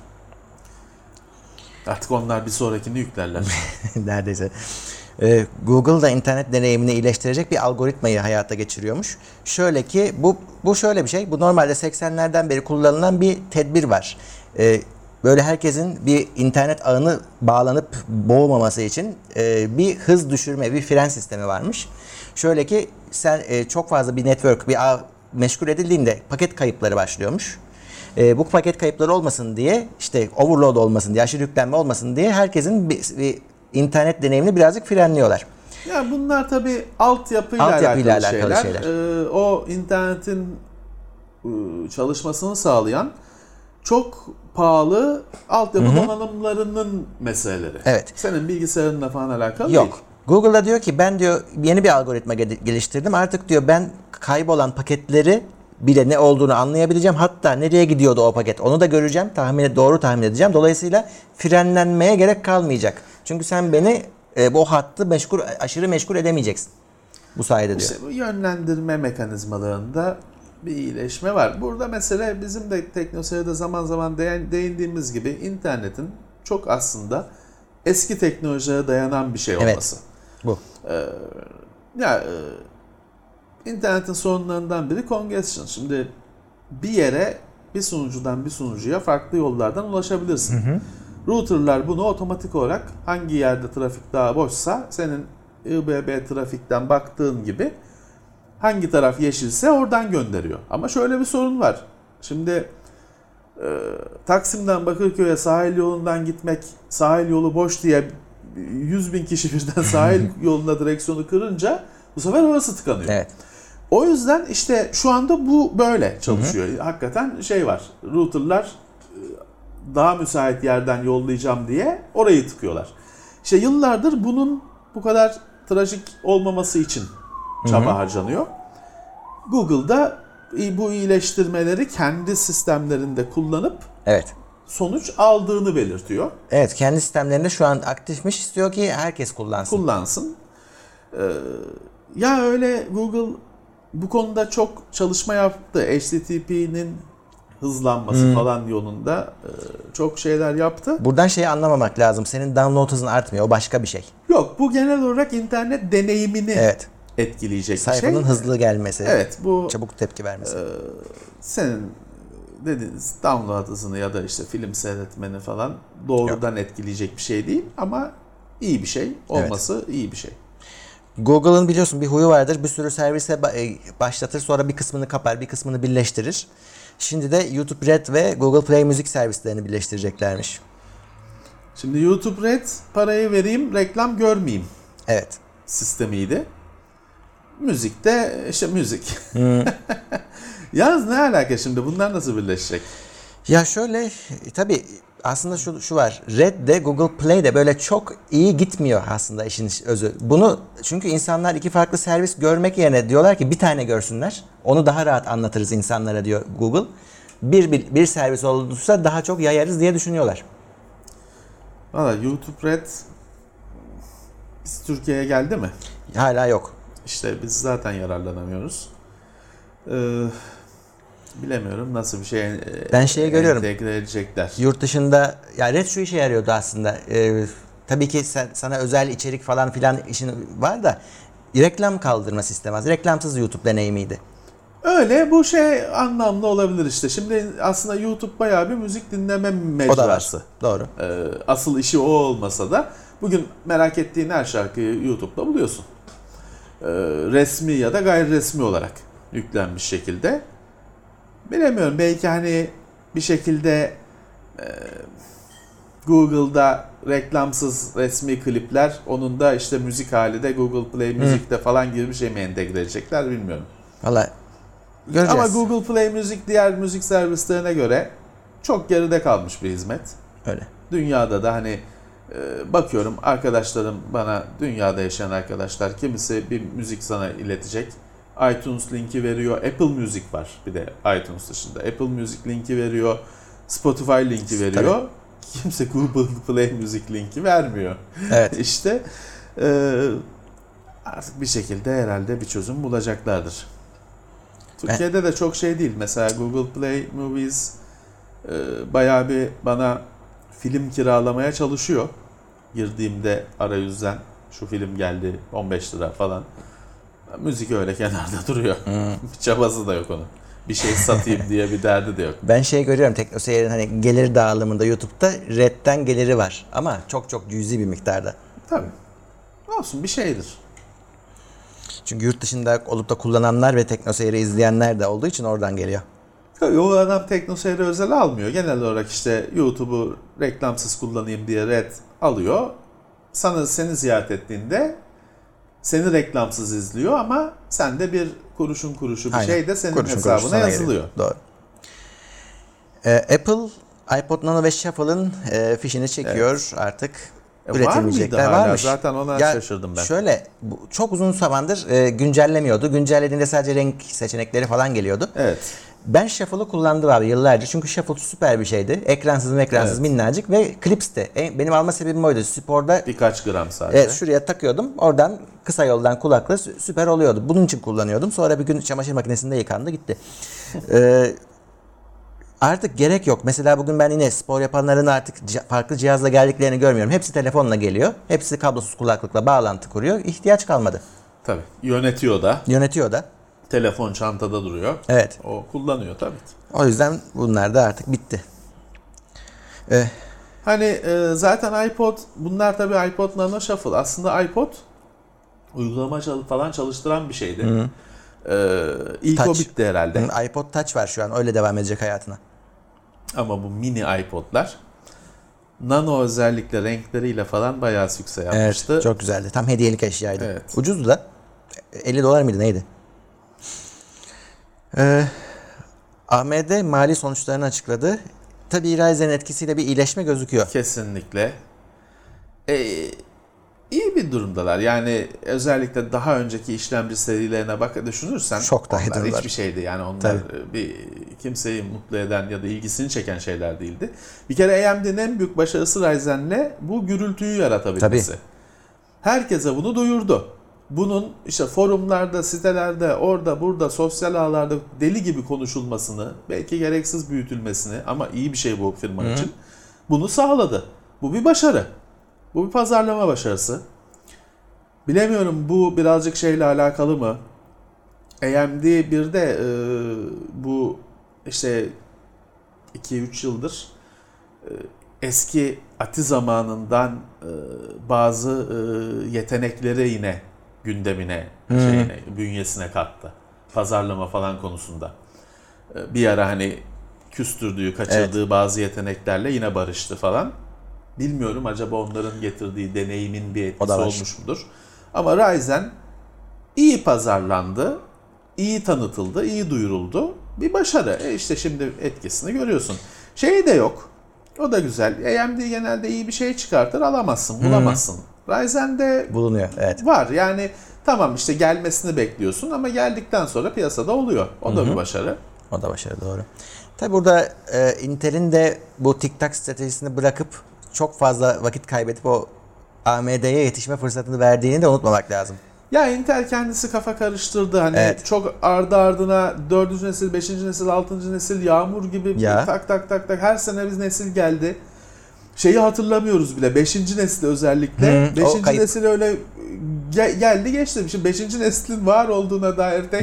Artık onlar bir sonrakini yüklerler. Neredeyse. Google da internet deneyimini iyileştirecek bir algoritmayı hayata geçiriyormuş. Şöyle ki bu şöyle bir şey. Bu normalde 80'lerden beri kullanılan bir tedbir var. Böyle herkesin bir internet ağını bağlanıp boğmaması için bir hız düşürme, bir fren sistemi varmış. Şöyle ki sen çok fazla bir network, bir ağ meşgul edildiğinde paket kayıpları başlıyormuş. Bu paket kayıpları olmasın diye, işte overload olmasın diye, aşırı yüklenme olmasın diye herkesin bir internet deneyimini birazcık frenliyorlar. Ya bunlar tabii altyapıyla alakalı şeyler. O internetin çalışmasını sağlayan çok pahalı altyapı donanımlarının meseleleri. Evet. Senin bilgisayarınla falan alakalı yok. değil. Google'da diyor ki ben diyor yeni bir algoritma geliştirdim. Artık diyor ben kaybolan paketleri bile ne olduğunu anlayabileceğim. Hatta nereye gidiyordu o paket onu da göreceğim. Doğru tahmin edeceğim. Dolayısıyla frenlenmeye gerek kalmayacak. Çünkü sen beni bu hattı aşırı meşgul edemeyeceksin. Bu sayede diyor. İşte bu yönlendirme mekanizmalarında bir iyileşme var. Burada mesele bizim de TeknoSeyir'de zaman zaman değindiğimiz gibi internetin çok aslında eski teknolojilere dayanan bir şey olması. Bu. İnternetin sorunlarından biri congestion. Şimdi bir yere bir sunucudan bir sunucuya farklı yollardan ulaşabilirsin. Router'lar bunu otomatik olarak hangi yerde trafik daha boşsa senin ÜBB trafikten baktığın gibi hangi taraf yeşilse oradan gönderiyor. Ama şöyle bir sorun var. Şimdi Taksim'den Bakırköy'e sahil yolundan gitmek, sahil yolu boş diye 100.000 kişi birden sahil yoluna direksiyonu kırınca bu sefer orası tıkanıyor. Evet. O yüzden işte şu anda bu böyle çalışıyor. Hakikaten var. Router'lar daha müsait yerden yollayacağım diye orayı tıkıyorlar. İşte yıllardır bunun bu kadar trajik olmaması için çaba harcanıyor. Google'da bu iyileştirmeleri kendi sistemlerinde kullanıp sonuç aldığını belirtiyor. Evet, kendi sistemlerinde şu an aktifmiş, istiyor ki herkes kullansın. Ya öyle Google bu konuda çok çalışma yaptı. HTTP'nin hızlanması falan yolunda çok şeyler yaptı. Buradan anlamamak lazım. Senin download hızın artmıyor. O başka bir şey. Yok, bu genel olarak internet deneyimini etkileyecek bir şey. Sayfanın hızlı gelmesi. Evet, bu çabuk tepki vermesi. Senin dediğiniz download hızını ya da işte film seyretmeni falan doğrudan etkileyecek bir şey değil ama iyi bir şey. Olması iyi bir şey. Google'ın biliyorsun bir huyu vardır. Bir sürü servise başlatır, sonra bir kısmını kapar, bir kısmını birleştirir. Şimdi de YouTube Red ve Google Play müzik servislerini birleştireceklermiş. Şimdi YouTube Red, parayı vereyim, reklam görmeyeyim Evet. sistemiydi. Müzikte işte müzik. Yalnız ne alaka şimdi? Bunlar nasıl birleşecek? Ya şöyle tabii aslında şu var. Red de Google Play de böyle çok iyi gitmiyor aslında işin özü. Bunu çünkü insanlar iki farklı servis görmek yerine diyorlar ki bir tane görsünler. Onu daha rahat anlatırız insanlara diyor Google. Bir servis olursa daha çok yayarız diye düşünüyorlar. Valla YouTube Red biz Türkiye'ye geldi mi? Hala yok. İşte biz zaten yararlanamıyoruz. Bilemiyorum nasıl bir şey Ben şeyi görüyorum. entegre edecekler. Yurt dışında ya Red şu işe yarıyordu aslında. Tabii ki sana özel içerik falan filan işin var da reklam kaldırma sistemi. Reklamsız YouTube deneyimiydi. Öyle bu şey anlamlı olabilir işte. Şimdi aslında YouTube bayağı bir müzik dinleme O da var. mecrası. Doğru. Asıl işi o olmasa da bugün merak ettiğin her şarkıyı YouTube'da buluyorsun. Resmi ya da gayri resmi olarak yüklenmiş şekilde. Bilemiyorum, belki hani bir şekilde Google'da reklamsız resmi klipler, onun da işte müzik hali de Google Play Müzik'te falan gibi bir şey mi entegre edecekler bilmiyorum. Vallahi göreceğiz. Ama Google Play Müzik diğer müzik servislerine göre çok geride kalmış bir hizmet. Öyle. Dünyada da hani bakıyorum arkadaşlarım bana, dünyada yaşayan arkadaşlar, kimisi bir müzik sana iletecek. iTunes linki veriyor. Apple Music var bir de iTunes dışında. Apple Music linki veriyor. Spotify linki veriyor. Tabii. Kimse Google Play Music linki vermiyor. Evet. İşte artık bir şekilde herhalde bir çözüm bulacaklardır. Türkiye'de de çok şey değil. Mesela Google Play Movies bayağı bir bana film kiralamaya çalışıyor. Girdiğimde arayüzden şu film geldi 15 lira falan. Müzik öyle kenarda duruyor. Bir çabası da yok onun. Bir şey satayım diye bir derdi de yok. Ben şey görüyorum, TeknoSeyir'in hani gelir dağılımında YouTube'da Red'den geliri var. Ama çok çok cüzi bir miktarda. Tabii. Olsun, bir şeydir. Çünkü yurt dışında olup da kullananlar ve TeknoSeyir'i izleyenler de olduğu için oradan geliyor. Tabii o adam TeknoSeyir'i özel almıyor. Genel olarak işte YouTube'u reklamsız kullanayım diye Red alıyor. Seni ziyaret ettiğinde seni reklamsız izliyor ama sende bir kuruşu bir şey de senin kuruşun hesabına yazılıyor. Doğru. Apple iPod Nano ve Shuffle'ın fişini çekiyor artık. Üretilmeyecekler. Var mıydı hala? Varmış. Zaten ona şaşırdım ben. Şöyle çok uzun zamandır güncellemiyordu. Güncellediğinde sadece renk seçenekleri falan geliyordu. Evet. Ben Shuffle'ı kullandım abi yıllarca. Çünkü Shuffle süper bir şeydi. Ekransız evet. minnacık ve klipsti. Benim alma sebebim oydu. Sporda birkaç gram sadece. Evet, şuraya takıyordum. Oradan kısa yoldan kulakla süper oluyordu. Bunun için kullanıyordum. Sonra bir gün çamaşır makinesinde yıkandı gitti. Artık gerek yok. Mesela bugün ben yine spor yapanların artık farklı cihazla geldiklerini görmüyorum. Hepsi telefonla geliyor. Hepsi kablosuz kulaklıkla bağlantı kuruyor. İhtiyaç kalmadı. Tabii. Yönetiyor da. Telefon çantada duruyor. Evet. O kullanıyor tabii. O yüzden bunlar da artık bitti. Hani zaten iPod, bunlar tabii iPod Nano Shuffle. Aslında iPod uygulama falan çalıştıran bir şeydi. İlk Touch. o bitti herhalde. iPod Touch var şu an. Öyle devam edecek hayatına. Ama bu mini iPod'lar nano özellikle renkleriyle falan bayağı sükse yapmıştı. Evet, çok güzeldi. Tam hediyelik eşyaydı. Evet. Ucuzdu da. $50 mıydı neydi? AMD mali sonuçlarını açıkladı. Tabii Ryzen'in etkisiyle bir iyileşme gözüküyor. Kesinlikle. İyi bir durumdalar. Yani özellikle daha önceki işlemci serilerine düşünürsen çok daha iyi onlar durumdalar. hiçbir şeydi. Yani onlar bir kimseyi mutlu eden ya da ilgisini çeken şeyler değildi. Bir kere AMD'nin en büyük başarısı Ryzen'le bu gürültüyü yaratabilmesi. Tabii. Herkese bunu duyurdu. Bunun işte forumlarda, sitelerde, orada, burada, sosyal ağlarda deli gibi konuşulmasını, belki gereksiz büyütülmesini, ama iyi bir şey bu firma için, bunu sağladı. Bu bir başarı. Bu bir pazarlama başarısı. Bilemiyorum, bu birazcık şeyle alakalı mı? AMD bir de bu işte 2-3 yıldır eski ATI zamanından bazı yetenekleri yine gündemine, bünyesine kattı. Pazarlama falan konusunda. Bir ara hani küstürdüğü, kaçırdığı bazı yeteneklerle yine barıştı falan. Bilmiyorum, acaba onların getirdiği deneyimin bir O etkisi da var. olmuş mudur? Ama Ryzen iyi pazarlandı, iyi tanıtıldı, iyi duyuruldu. Bir başarı. İşte şimdi etkisini görüyorsun. Şey de yok. O da güzel. AMD genelde iyi bir şey çıkartır, alamazsın, bulamazsın. Ryzen'de Bulunuyor. Evet. var. Yani tamam, işte gelmesini bekliyorsun ama geldikten sonra piyasada oluyor. O da bir başarı. O da başarı, doğru. Tabi burada Intel'in de bu tik-tak stratejisini bırakıp çok fazla vakit kaybedip o AMD'ye yetişme fırsatını verdiğini de unutmamak lazım. Ya Intel kendisi kafa karıştırdı. Hani Evet. çok ardı ardına 4. nesil, 5. nesil, 6. nesil yağmur gibi Ya. tak tak tak tak her sene bir nesil geldi. Şeyi hatırlamıyoruz bile. 5. nesil özellikle. Hı, o 5. kayıp. nesil öyle geldi geçti. Şimdi 5. neslin var olduğuna dair tek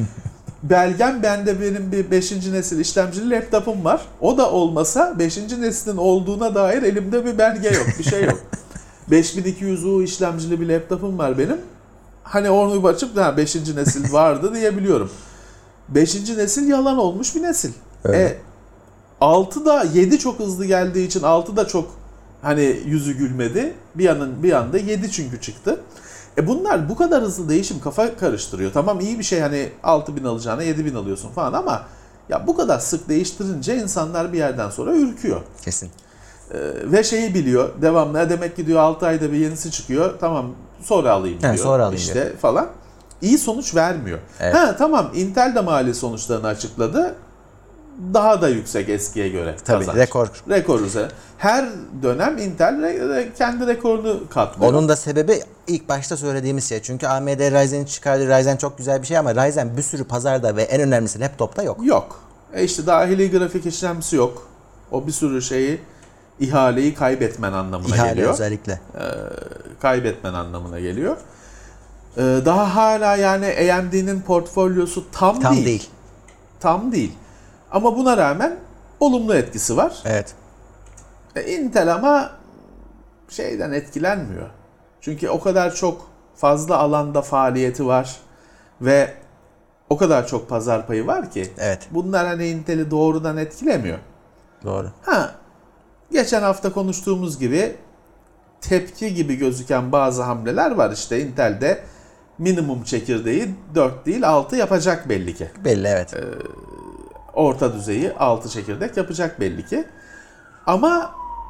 belgem bende, benim bir 5. nesil işlemcili laptopum var. O da olmasa 5. neslin olduğuna dair elimde bir belge yok. Bir şey yok. 5200U işlemcili bir laptopum var benim. Hani onu açıp 5. nesil vardı diyebiliyorum. 5. nesil yalan olmuş bir nesil. Öyle. 6 da 7 çok hızlı geldiği için 6 da çok hani yüzü gülmedi. Bir anda 7 çünkü çıktı. Bunlar bu kadar hızlı değişim kafa karıştırıyor. Tamam, iyi bir şey hani 6000 alacağına 7000 alıyorsun falan ama ya bu kadar sık değiştirince insanlar bir yerden sonra ürküyor. Kesin. Ve şeyi biliyor devamlı, demek ki diyor 6 ayda bir yenisi çıkıyor, tamam sonra alayım diyor. Sonra alayım işte diyor. falan. İyi sonuç vermiyor. Evet. Tamam, Intel de mali sonuçlarını açıkladı. Daha da yüksek eskiye göre Tabii, kazanç. rekor. Rekor üzerine. Her dönem Intel kendi rekorunu katlıyor. Onun da sebebi ilk başta söylediğimiz şey. Çünkü AMD Ryzen'i çıkardı. Ryzen çok güzel bir şey ama Ryzen bir sürü pazarda ve en önemlisi laptopta yok. Yok. İşte dahili grafik işlemcisi yok. O bir sürü ihaleyi kaybetmen anlamına İhale geliyor. özellikle. Kaybetmen anlamına geliyor. Daha hala yani AMD'nin portfolyosu tam değil. Tam değil. Ama buna rağmen olumlu etkisi var. Evet. Intel ama şeyden etkilenmiyor. Çünkü o kadar çok fazla alanda faaliyeti var ve o kadar çok pazar payı var ki. Evet. Bunlar hani Intel'i doğrudan etkilemiyor. Doğru. Geçen hafta konuştuğumuz gibi tepki gibi gözüken bazı hamleler var. İşte Intel'de minimum çekirdeği 4 değil 6 yapacak belli ki. Belli, evet. Orta düzeyi 6 çekirdek yapacak belli ki. Ama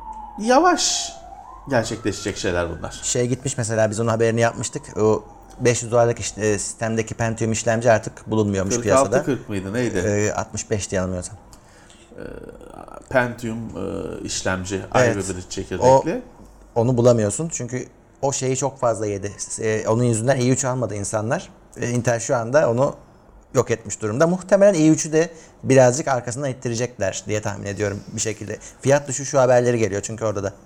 yavaş gerçekleşecek şeyler bunlar. Gitmiş mesela, biz onun haberini yapmıştık. O $500 sistemdeki Pentium işlemci artık bulunmuyormuş piyasada. 46-40 mıydı neydi? 65 diye anlamıyorsam. Pentium işlemci Evet. Ivy Bridge çekirdekli. Onu bulamıyorsun çünkü o şeyi çok fazla yedi. Onun yüzünden i3 almadı insanlar. Intel şu anda onu yok etmiş durumda. Muhtemelen i3'ü de birazcık arkasından ittirecekler diye tahmin ediyorum bir şekilde. Fiyat düşüşü haberleri geliyor çünkü orada da.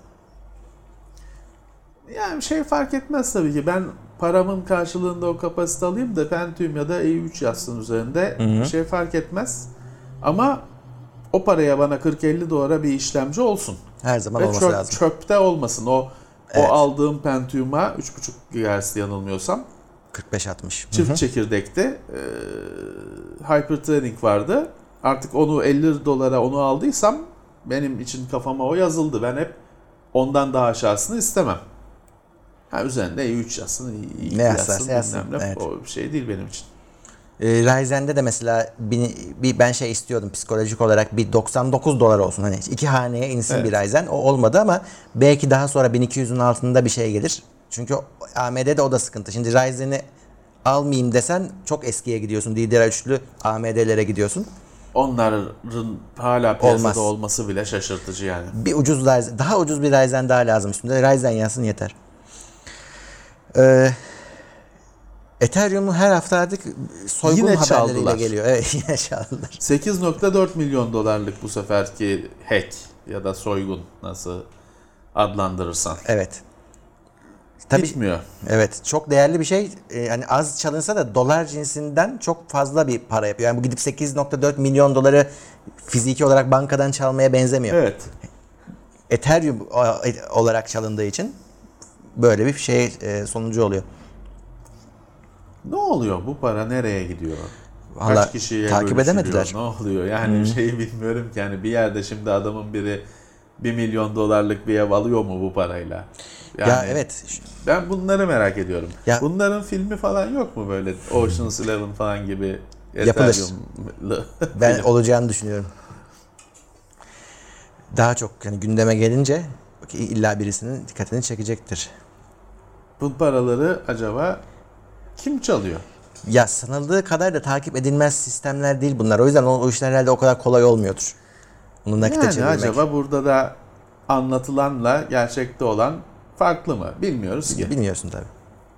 Yani fark etmez tabii ki. Ben paramın karşılığında o kapasite alayım da Pentium ya da i3 yazsın üzerinde. Bir şey fark etmez. Ama o paraya bana $40-50 bir işlemci olsun. Her zaman Ve olması lazım. çöpte olmasın. O Evet. aldığım Pentium'a 3.5 GHz yanılmıyorsam 45-60. çift çekirdekte Hyper-Threading vardı. Artık onu $50 onu aldıysam benim için kafama o yazıldı. Ben hep ondan daha aşağısını istemem. Üzerinde i3 yazsın, i2 Ne yazsın, yazarsa yazsın, bilmem ne. evet. O bir şey değil benim için. Ryzen'de de mesela ben istiyordum psikolojik olarak, bir $99 olsun, hani iki haneye insin Evet. bir Ryzen. O olmadı ama belki daha sonra 1200'ün altında bir şey gelir. Çünkü AMD'de o da sıkıntı. Şimdi Ryzen'i almayayım desen çok eskiye gidiyorsun. DDR3'lü AMD'lere gidiyorsun. Onların hala piyasada Olmaz. olması bile şaşırtıcı yani. Bir ucuz Ryzen, daha ucuz bir Ryzen daha lazım üstünde. Ryzen yazsın yeter. Ethereum'u her hafta artık soygun Yine haberleriyle çaldılar. geliyor. Evet, yine çaldılar. $8.4 milyon bu seferki hack ya da soygun, nasıl adlandırırsan. Evet. Tabii, Bitmiyor. evet, çok değerli bir şey. Hani az çalınsa da dolar cinsinden çok fazla bir para yapıyor. Yani bu gidip $8.4 milyon fiziki olarak bankadan çalmaya benzemiyor. Evet. Ethereum olarak çalındığı için böyle bir şey sonucu oluyor. Ne oluyor? Bu para nereye gidiyor? Vallahi Kaç kişiye takip bölüşülüyor? edemediler. Ne oluyor? Yani bilmiyorum ki. Yani bir yerde şimdi adamın biri $1 milyon bir ev alıyor mu bu parayla? Yani Ya evet. ben bunları merak ediyorum. Ya- Bunların filmi falan yok mu böyle Ocean's Eleven falan gibi? Yapılır. Ethereum'lu Ben film? olacağını düşünüyorum. Daha çok yani gündeme gelince illa birisinin dikkatini çekecektir. Bu paraları acaba kim çalıyor? Ya sanıldığı kadar da takip edilmez sistemler değil bunlar. O yüzden o işler herhalde o kadar kolay olmuyordur. Bunu nakite Yani çevirmek. acaba burada da anlatılanla gerçekte olan farklı mı? Bilmiyoruz ki. Bilmiyorsun tabii.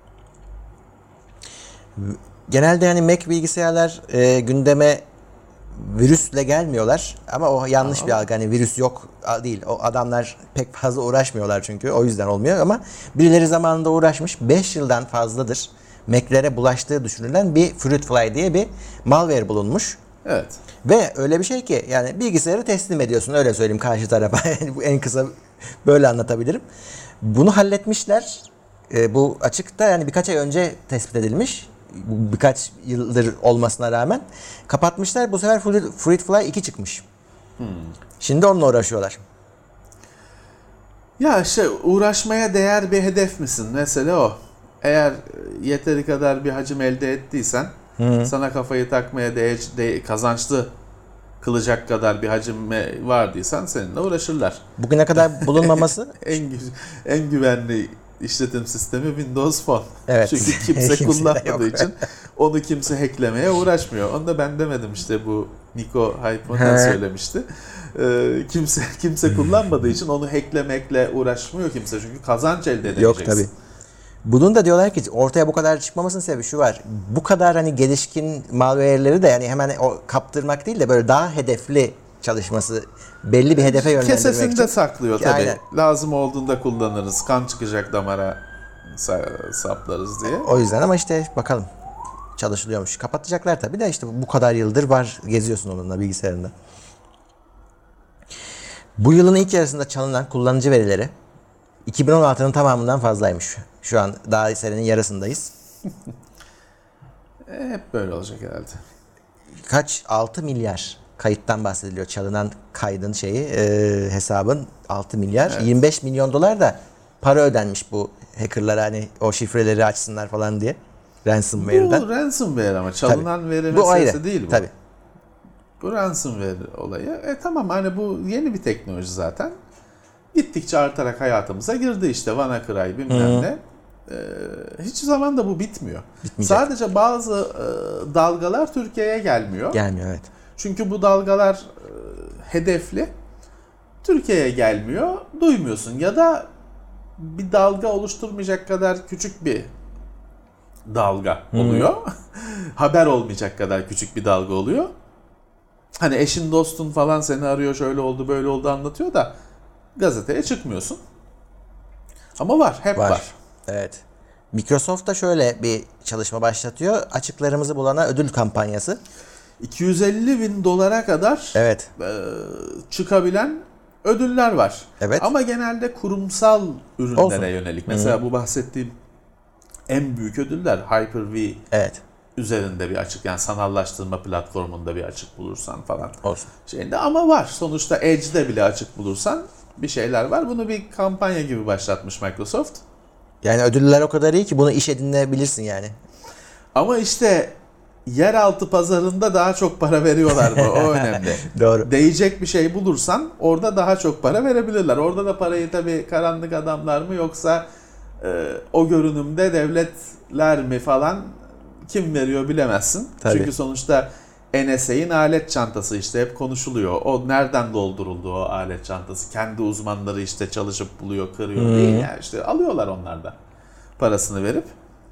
Genelde yani Mac bilgisayarlar gündeme virüsle gelmiyorlar ama o yanlış bir algı. Hani virüs yok değil. O adamlar pek fazla uğraşmıyorlar çünkü o yüzden olmuyor ama birileri zamanında uğraşmış. 5 yıldan fazladır Mac'lere bulaştığı düşünülen bir Fruit Fly diye bir malware bulunmuş. Evet. Ve öyle bir şey ki yani bilgisayarı teslim ediyorsun, öyle söyleyeyim karşı tarafa. Yani bu en kısa böyle anlatabilirim. Bunu halletmişler. Bu açıkta yani birkaç ay önce tespit edilmiş. Birkaç yıldır olmasına rağmen kapatmışlar. Bu sefer Fruit Fly 2 çıkmış. Şimdi onunla uğraşıyorlar. Ya uğraşmaya değer bir hedef misin? Mesele o. Eğer yeteri kadar bir hacim elde ettiysen, sana kafayı takmaya kazançlı kılacak kadar bir hacim vardıysan seninle uğraşırlar. Bugüne kadar bulunmaması En güvenli işletim sistemi Windows Phone. Evet. Çünkü kimse Kimse de kullanmadığı yok. için onu kimse hacklemeye uğraşmıyor. Onu da ben demedim, işte bu Nico Hyponen söylemişti. Kimse kullanmadığı için onu hacklemekle uğraşmıyor kimse. Çünkü kazanç elde edeceksin. yok tabii. Bunun da diyorlar ki ortaya bu kadar çıkmamasının sebebi şu var. Bu kadar hani gelişkin malware'leri de yani hemen o kaptırmak değil de böyle daha hedefli çalışması, belli bir hedefe yönlendirmek için. Kesesinde saklıyor tabii. Aynen. Lazım olduğunda kullanırız. Kan çıkacak damara saplarız diye. O yüzden ama işte bakalım çalışılıyormuş. Kapatacaklar tabii de işte bu kadar yıldır var, geziyorsun onunla bilgisayarında. Bu yılın ilk yarısında çalınan kullanıcı verileri 2016'nın tamamından fazlaymış. Şu an daha senenin yarısındayız. Hep böyle olacak herhalde. Kaç? 6 milyar kayıttan bahsediliyor. Çalınan kaydın hesabın 6 milyar. Evet. 25 milyon dolar da para ödenmiş bu hackerlara, hani o şifreleri açsınlar falan diye. Ransomware'den. Bu ransomware ama çalınan Tabii. veri Bu meselesi ayrı. değil bu. Tabii. Bu ransomware olayı. Tamam, hani bu yeni bir teknoloji zaten. Gittikçe artarak hayatımıza girdi işte. WannaCry bilmem ne. Hiç zaman da bu bitmiyor. Bitmeyecek. Sadece bazı dalgalar Türkiye'ye gelmiyor. Gelmiyor, evet. Çünkü bu dalgalar hedefli. Türkiye'ye gelmiyor. Duymuyorsun ya da bir dalga oluşturmayacak kadar küçük bir dalga oluyor. Haber olmayacak kadar küçük bir dalga oluyor. Hani eşin dostun falan seni arıyor, şöyle oldu böyle oldu anlatıyor da gazeteye çıkmıyorsun. Ama var, hep var. Evet. Microsoft da şöyle bir çalışma başlatıyor. Açıklarımızı bulana ödül kampanyası. $250.000 kadar Evet. çıkabilen ödüller var. Evet. Ama genelde kurumsal ürünlere Olsun. yönelik. Mesela bu bahsettiğim en büyük ödüller Hyper-V Evet. üzerinde bir açık, yani sanallaştırma platformunda bir açık bulursan falan. Olsun. Şeyinde ama var. Sonuçta Edge'de bile açık bulursan bir şeyler var. Bunu bir kampanya gibi başlatmış Microsoft. Yani ödüller o kadar iyi ki bunu iş edinebilirsin yani. Ama işte yeraltı pazarında daha çok para veriyorlar mı? O önemli. Doğru. Değecek bir şey bulursan orada daha çok para verebilirler. Orada da parayı tabii karanlık adamlar mı yoksa o görünümde devletler mi falan, kim veriyor bilemezsin. Tabii. Çünkü sonuçta NSA'in alet çantası işte hep konuşuluyor. O nereden dolduruldu o alet çantası? Kendi uzmanları işte çalışıp buluyor, kırıyor değil yani, işte alıyorlar onlar da parasını verip.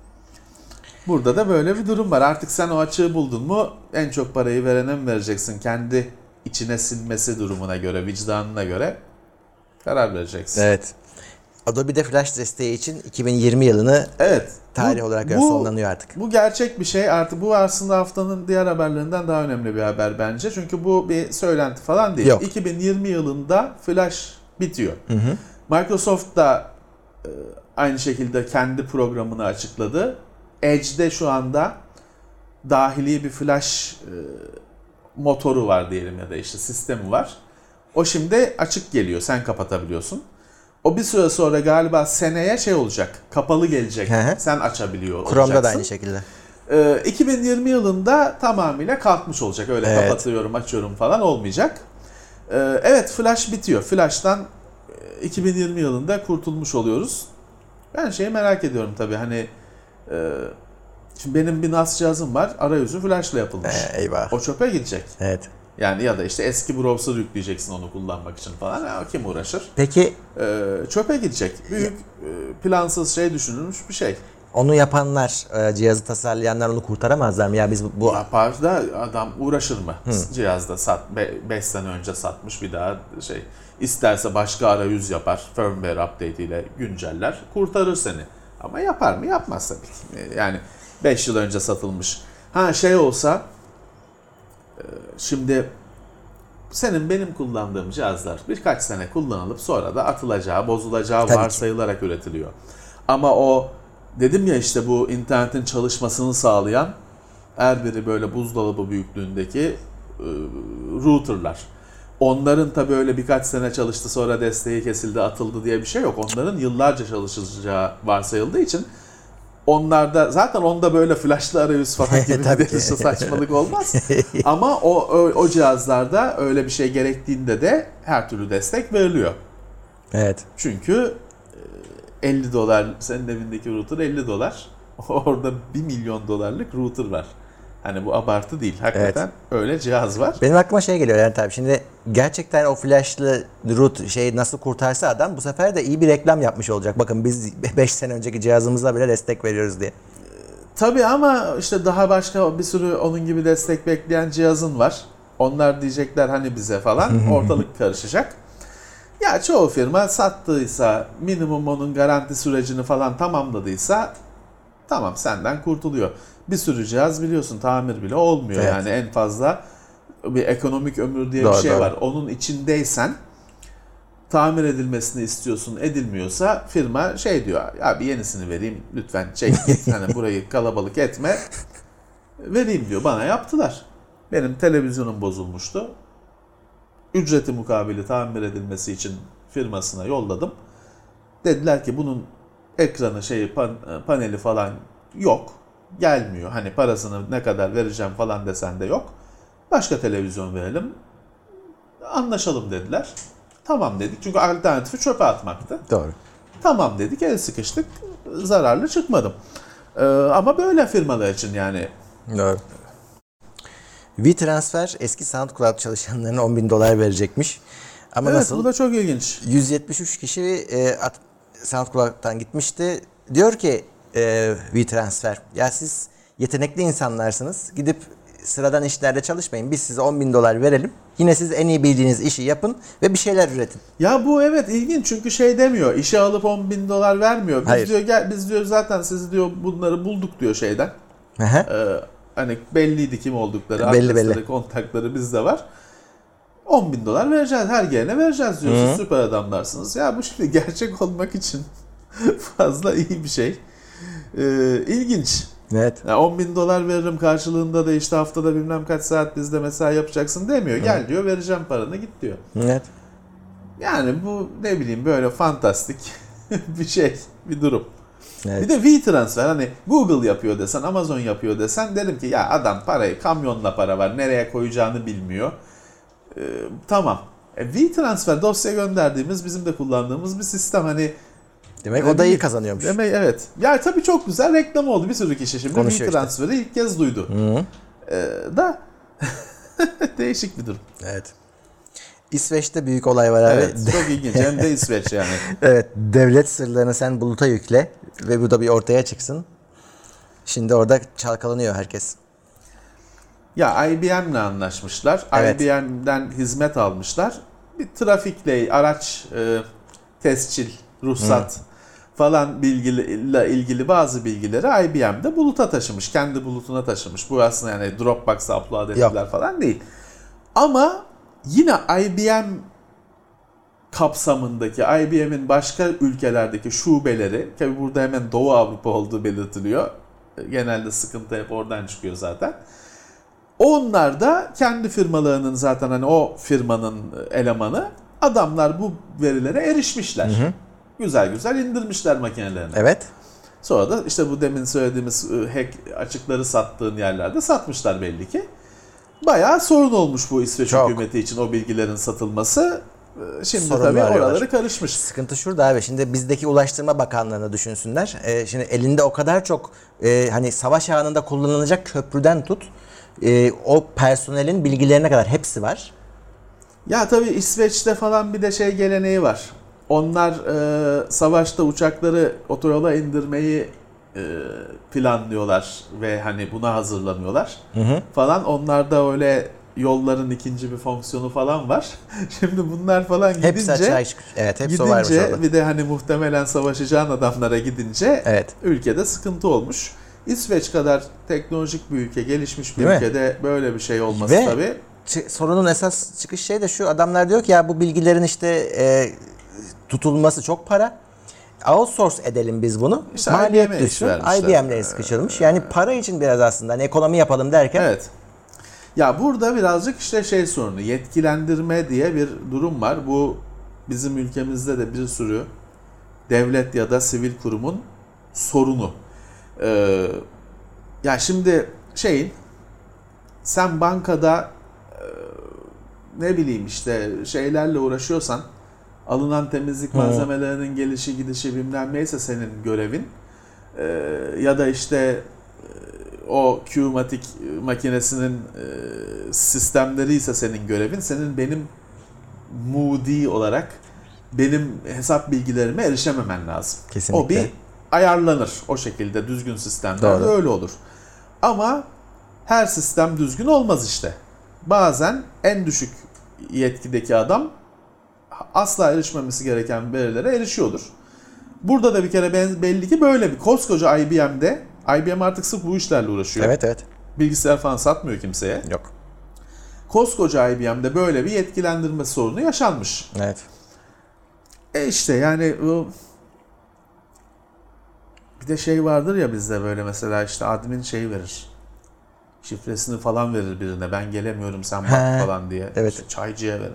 Burada da böyle bir durum var. Artık sen o açığı buldun mu en çok parayı verene mi vereceksin? Kendi içine sinmesi durumuna göre, vicdanına göre karar vereceksin. Evet. Adobe'de Flash desteği için 2020 yılını Evet. tarih olarak sonlanıyor artık. Bu gerçek bir şey. Artık bu aslında haftanın diğer haberlerinden daha önemli bir haber bence. Çünkü bu bir söylenti falan değil. Yok. 2020 yılında Flash bitiyor. Microsoft da aynı şekilde kendi programını açıkladı. Edge'de şu anda dahili bir Flash motoru var diyelim ya da işte sistemi var. O şimdi açık geliyor. Sen kapatabiliyorsun. O bir süre sonra galiba seneye şey olacak. Kapalı gelecek. Hı hı. Sen açabiliyor olacaksın. Chrome'da da aynı şekilde. 2020 yılında tamamıyla kalkmış olacak. Öyle Evet. kapatıyorum, açıyorum falan olmayacak. Evet, Flash bitiyor. Flash'tan 2020 yılında kurtulmuş oluyoruz. Ben şeyi merak ediyorum tabii, hani şimdi benim bir NAS cihazım var. Arayüzü Flash'la yapılmış. Eyvah. O çöpe gidecek. Evet. Yani ya da işte eski browser yükleyeceksin onu kullanmak için falan. Ya, kim uğraşır? Peki Çöpe gidecek. Büyük plansız şey düşünülmüş bir şey. onu yapanlar, cihazı tasarlayanlar onu kurtaramazlar mı? Ya biz bu Yapar da adam uğraşır mı? Cihazda 5 sene önce satmış, bir daha şey. İsterse başka arayüz yapar. Firmware update ile günceller. Kurtarır seni. Ama yapar mı? Yapmaz tabii ki. Yani 5 yıl önce satılmış. Ha şey olsa, şimdi senin benim kullandığım cihazlar birkaç sene kullanılıp sonra da atılacağı, bozulacağı Tabii ki. varsayılarak üretiliyor. Ama o dedim ya, işte bu internetin çalışmasını sağlayan her biri böyle buzdolabı büyüklüğündeki routerlar. Onların tabii öyle birkaç sene çalıştı sonra desteği kesildi, atıldı diye bir şey yok. Onların yıllarca çalışacağı varsayıldığı için onlarda zaten onda böyle flashlı arayüz falan gibi Tabii bir ki. saçmalık olmaz. Ama o cihazlarda öyle bir şey gerektiğinde de her türlü destek veriliyor. evet. Çünkü $50 senin evindeki router $50. Orada $1 milyon router var. Hani bu abartı değil. Hakikaten öyle cihaz var. Benim aklıma şey geliyor yani tabii. Şimdi gerçekten o flashlı root şey nasıl kurtarsa adam, bu sefer de iyi bir reklam yapmış olacak. Bakın biz 5 sene önceki cihazımıza bile destek veriyoruz diye. Tabii ama işte daha başka bir sürü onun gibi destek bekleyen cihazın var. Onlar diyecekler hani bize falan. Ortalık karışacak. Ya çoğu firma sattıysa, minimum onun garanti sürecini falan tamamladıysa tamam, senden kurtuluyor. Bir sürü cihaz biliyorsun tamir bile olmuyor. Evet. Yani en fazla bir ekonomik ömür diye Doğru, bir şey doğru. var. Onun içindeysen tamir edilmesini istiyorsun, edilmiyorsa firma şey diyor, ya bir yenisini vereyim lütfen, çek git, hani burayı kalabalık etme, vereyim diyor. Bana yaptılar. Benim televizyonum bozulmuştu. Ücreti mukabili tamir edilmesi için firmasına yolladım. Dediler ki bunun ekranı paneli falan yok. Gelmiyor. Hani parasını ne kadar vereceğim falan desen de yok. Başka televizyon verelim. Anlaşalım dediler. Tamam dedik. Çünkü alternatifi çöpe atmaktı. Doğru. Tamam dedik. El sıkıştık. Zararlı çıkmadım. Ama böyle firmalar için yani. Doğru. WeTransfer eski SoundCloud çalışanlarına $10.000 verecekmiş. Ama Evet, nasıl? bu da çok ilginç. 173 kişi SoundCloud'dan gitmişti. Diyor ki WeTransfer, ya siz yetenekli insanlarsınız. Gidip sıradan işlerde çalışmayın. Biz size $10.000 verelim. Yine siz en iyi bildiğiniz işi yapın ve bir şeyler üretin. Ya bu evet ilginç, çünkü şey demiyor. İşe alıp $10.000 vermiyor. Biz Hayır. diyor biz diyor zaten sizi diyor bunları bulduk diyor şeyden. Hı. Hani belliydi kim oldukları, Belli, adresleri, belli. kontakları bizde var. $10.000 vereceğiz, her gelene vereceğiz diyorsun. Hı. Süper adamlarsınız. Ya bu şimdi gerçek olmak için fazla iyi bir şey. İlginç. Evet. Yani $10.000 veririm karşılığında da işte haftada bilmem kaç saat bizde mesai yapacaksın demiyor. Gel diyor, vereceğim paranı, git diyor. Evet. Yani bu ne bileyim böyle fantastik bir şey, bir durum. Evet. Bir de WeTransfer, hani Google yapıyor desen, Amazon yapıyor desen derim ki ya adam parayı, kamyonla para var, nereye koyacağını bilmiyor. Tamam. WeTransfer dosya gönderdiğimiz, bizim de kullandığımız bir sistem, hani Demek o da iyi kazanıyormuş. demek evet. Ya tabii çok güzel reklam oldu, bir sürü kişi şimdi Konuşuyor WeTransfer'i ilk kez duydu. Hı. Da değişik bir durum. Evet. İsveç'te büyük olay var abi. Evet, çok ilginç. Hem de İsveç yani. Evet, devlet sırlarını sen buluta yükle ve bu da bir ortaya çıksın. Şimdi orada çalkalanıyor herkes. Ya IBM'le anlaşmışlar. Evet. IBM'den hizmet almışlar. Bir trafikle, araç tescil, ruhsat falan bilgiyle ilgili bazı bilgileri IBM'de buluta taşımış. Kendi bulutuna taşımış. Bu aslında yani Dropbox'a upload ettiler falan değil. Ama yine IBM kapsamındaki, IBM'in başka ülkelerdeki şubeleri, tabi burada hemen Doğu Avrupa olduğu belirtiliyor. Genelde sıkıntı hep oradan çıkıyor zaten. Onlar da kendi firmalarının zaten hani o firmanın elemanı, adamlar bu verilere erişmişler. Güzel güzel indirmişler makinelerine. Evet. Sonra da işte bu demin söylediğimiz hack açıkları sattığın yerlerde satmışlar belli ki. Bayağı sorun olmuş bu İsveç hükümeti için o bilgilerin satılması. Şimdi Sorunlu tabii arıyorlar. oraları karışmış. Sıkıntı şurada abi. Şimdi bizdeki Ulaştırma Bakanlığı'nı düşünsünler. Şimdi elinde o kadar çok hani savaş anında kullanılacak köprüden tut o personelin bilgilerine kadar hepsi var. Ya tabii İsveç'te falan bir de şey geleneği var. Onlar savaşta uçakları otoyola indirmeyi planlıyorlar ve hani buna hazırlanıyorlar falan. Onlarda öyle yolların ikinci bir fonksiyonu falan var. Şimdi bunlar falan gidince, Hepsi açığa çıkıyor. Evet, hepsi varmış orada. bir de hani muhtemelen savaşacağın adamlara gidince Evet. ülkede sıkıntı olmuş. İsveç kadar teknolojik bir ülke, gelişmiş bir Değil mi? ülkede böyle bir şey olması Ve tabii. sorunun esas çıkış şey de şu: adamlar diyor ki ya bu bilgilerin işte tutulması çok para. Outsource edelim biz bunu. İşte Maliyet IBM'e iş düşsün. vermişler. IBM'le sıkışılmış. Yani para için biraz aslında hani ekonomi yapalım derken. Evet. Ya burada birazcık işte şey sorunu, yetkilendirme diye bir durum var. Bu bizim ülkemizde de bir sürü devlet ya da sivil kurumun sorunu. Ya şimdi sen bankada ne bileyim işte şeylerle uğraşıyorsan, alınan temizlik malzemelerinin gelişi gidişi bilmem neyse senin görevin, ya da işte o Qmatic makinesinin sistemleri ise senin görevin. Senin benim Moody olarak benim hesap bilgilerime erişememen lazım. Kesinlikle. O bir ayarlanır o şekilde, düzgün sistemlerde öyle olur. Ama her sistem düzgün olmaz işte. Bazen en düşük yetkideki adam asla erişmemesi gereken verilere erişiyordur. Burada da bir kere belli ki böyle bir koskoca IBM'de, IBM artık sırf bu işlerle uğraşıyor. Evet, evet. Bilgisayar falan satmıyor kimseye. Yok. Koskoca IBM'de böyle bir yetkilendirme sorunu yaşanmış. Evet. İşte yani bir de şey vardır ya bizde, böyle mesela işte admin şey verir. Şifresini falan verir birine. Ben gelemiyorum, sen bak falan diye. Evet. İşte çaycıya verir.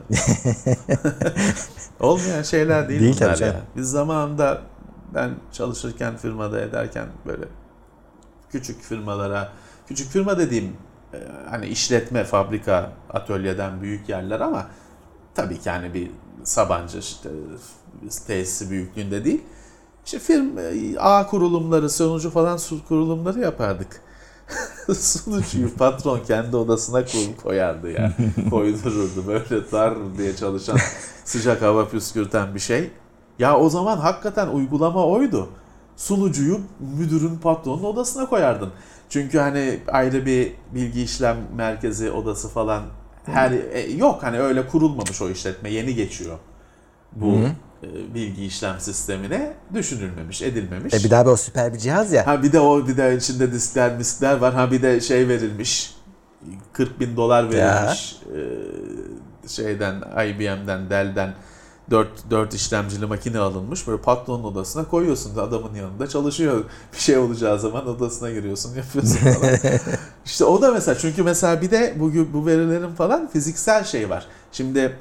Olmayan şeyler değil Değil bunlar tabii ya. canım. Biz zamanında ben çalışırken, firmada ederken böyle küçük firmalara, küçük firma dediğim hani işletme, fabrika, atölyeden büyük yerler ama tabii ki hani bir Sabancı işte tesisi büyüklüğünde değil. İşte A kurulumları, sonucu falan kurulumları yapardık. Sunucuyu patron kendi odasına koyardı ya. Koydururdu böyle tar diye çalışan, sıcak hava püskürten bir şey. Ya o zaman hakikaten uygulama oydu. Sunucuyu müdürün, patronun odasına koyardın. Çünkü hani ayrı bir bilgi işlem merkezi odası falan yok, hani öyle kurulmamış o işletme, yeni geçiyor bu bilgi işlem sistemine, düşünülmemiş, edilmemiş. Bir daha o süper bir cihaz ya. Ha bir de içinde diskler var. Ha bir de şey verilmiş. $40,000 verilmiş. Şeyden, IBM'den, Dell'den 4 işlemcili makine alınmış. Böyle patronun odasına koyuyorsun da adamın yanında çalışıyor. Bir şey olacağı zaman odasına giriyorsun, yapıyorsun falan. İşte o da mesela, çünkü mesela bir de bu verilerin falan fiziksel şey var. Şimdi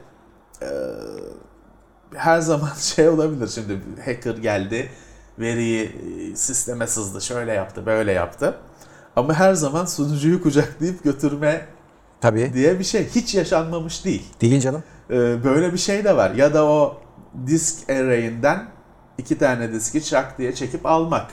her zaman şey olabilir. Şimdi hacker geldi, veriyi sisteme sızdı, şöyle yaptı, böyle yaptı. Ama her zaman sunucuyu kucaklayıp götürme Tabii. diye bir şey hiç yaşanmamış değil. Değil canım. Böyle bir şey de var. Ya da o disk array'inden 2 tane diski şak diye çekip almak.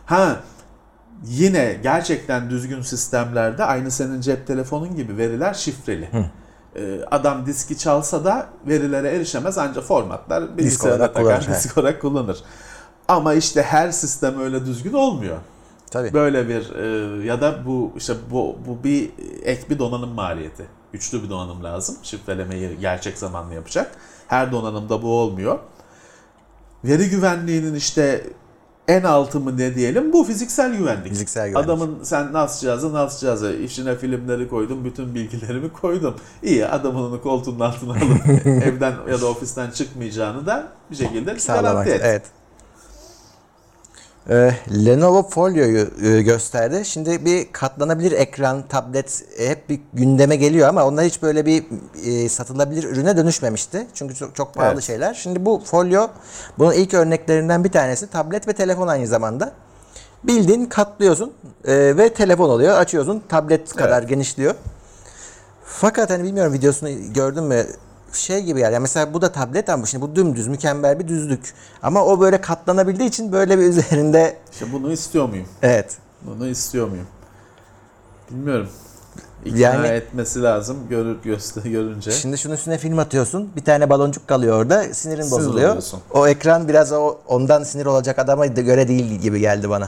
Yine gerçekten düzgün sistemlerde aynı senin cep telefonun gibi veriler şifreli. Adam diski çalsa da verilere erişemez, ancak formatlar, bilgisayara takar, disk olarak kullanır. Ama işte her sistem öyle düzgün olmuyor. Tabii. Böyle bir ya da bu işte bu bir ek bir donanım maliyeti. Güçlü bir donanım lazım. Şifrelemeyi gerçek zamanlı yapacak. Her donanımda bu olmuyor. Veri güvenliğinin işte en altı mı ne diyelim, bu fiziksel güvenlik. Fiziksel güvenlik. Adamın sen NAS cihazı içine filmleri koydum, bütün bilgilerimi koydum. İyi, adamın onu koltuğunun altına alıp evden ya da ofisten çıkmayacağını da bir şekilde garanti et. Evet. Lenovo Folio'yu gösterdi. Şimdi bir katlanabilir ekran, tablet hep bir gündeme geliyor ama onlar hiç böyle bir satılabilir ürüne dönüşmemişti. Çünkü çok pahalı Evet. şeyler. Şimdi bu Folio bunun ilk örneklerinden bir tanesi. Tablet ve telefon aynı zamanda. Bildiğin katlıyorsun ve telefon oluyor. Açıyorsun, tablet kadar genişliyor. Fakat hani bilmiyorum, videosunu gördün mü? Şey gibi yani mesela bu da tablet ama şimdi bu dümdüz mükemmel bir düzlük. Ama o böyle katlanabildiği için böyle bir üzerinde. İşte bunu istiyor muyum? Evet. Bunu istiyor muyum? Bilmiyorum. İkna Yani- etmesi lazım görünce. Şimdi şunun üstüne film atıyorsun. Bir tane baloncuk kalıyor orada. Sinirin Sinir bozuluyor. oluyorsun. O ekran biraz ondan sinir olacak adama göre değil gibi geldi bana.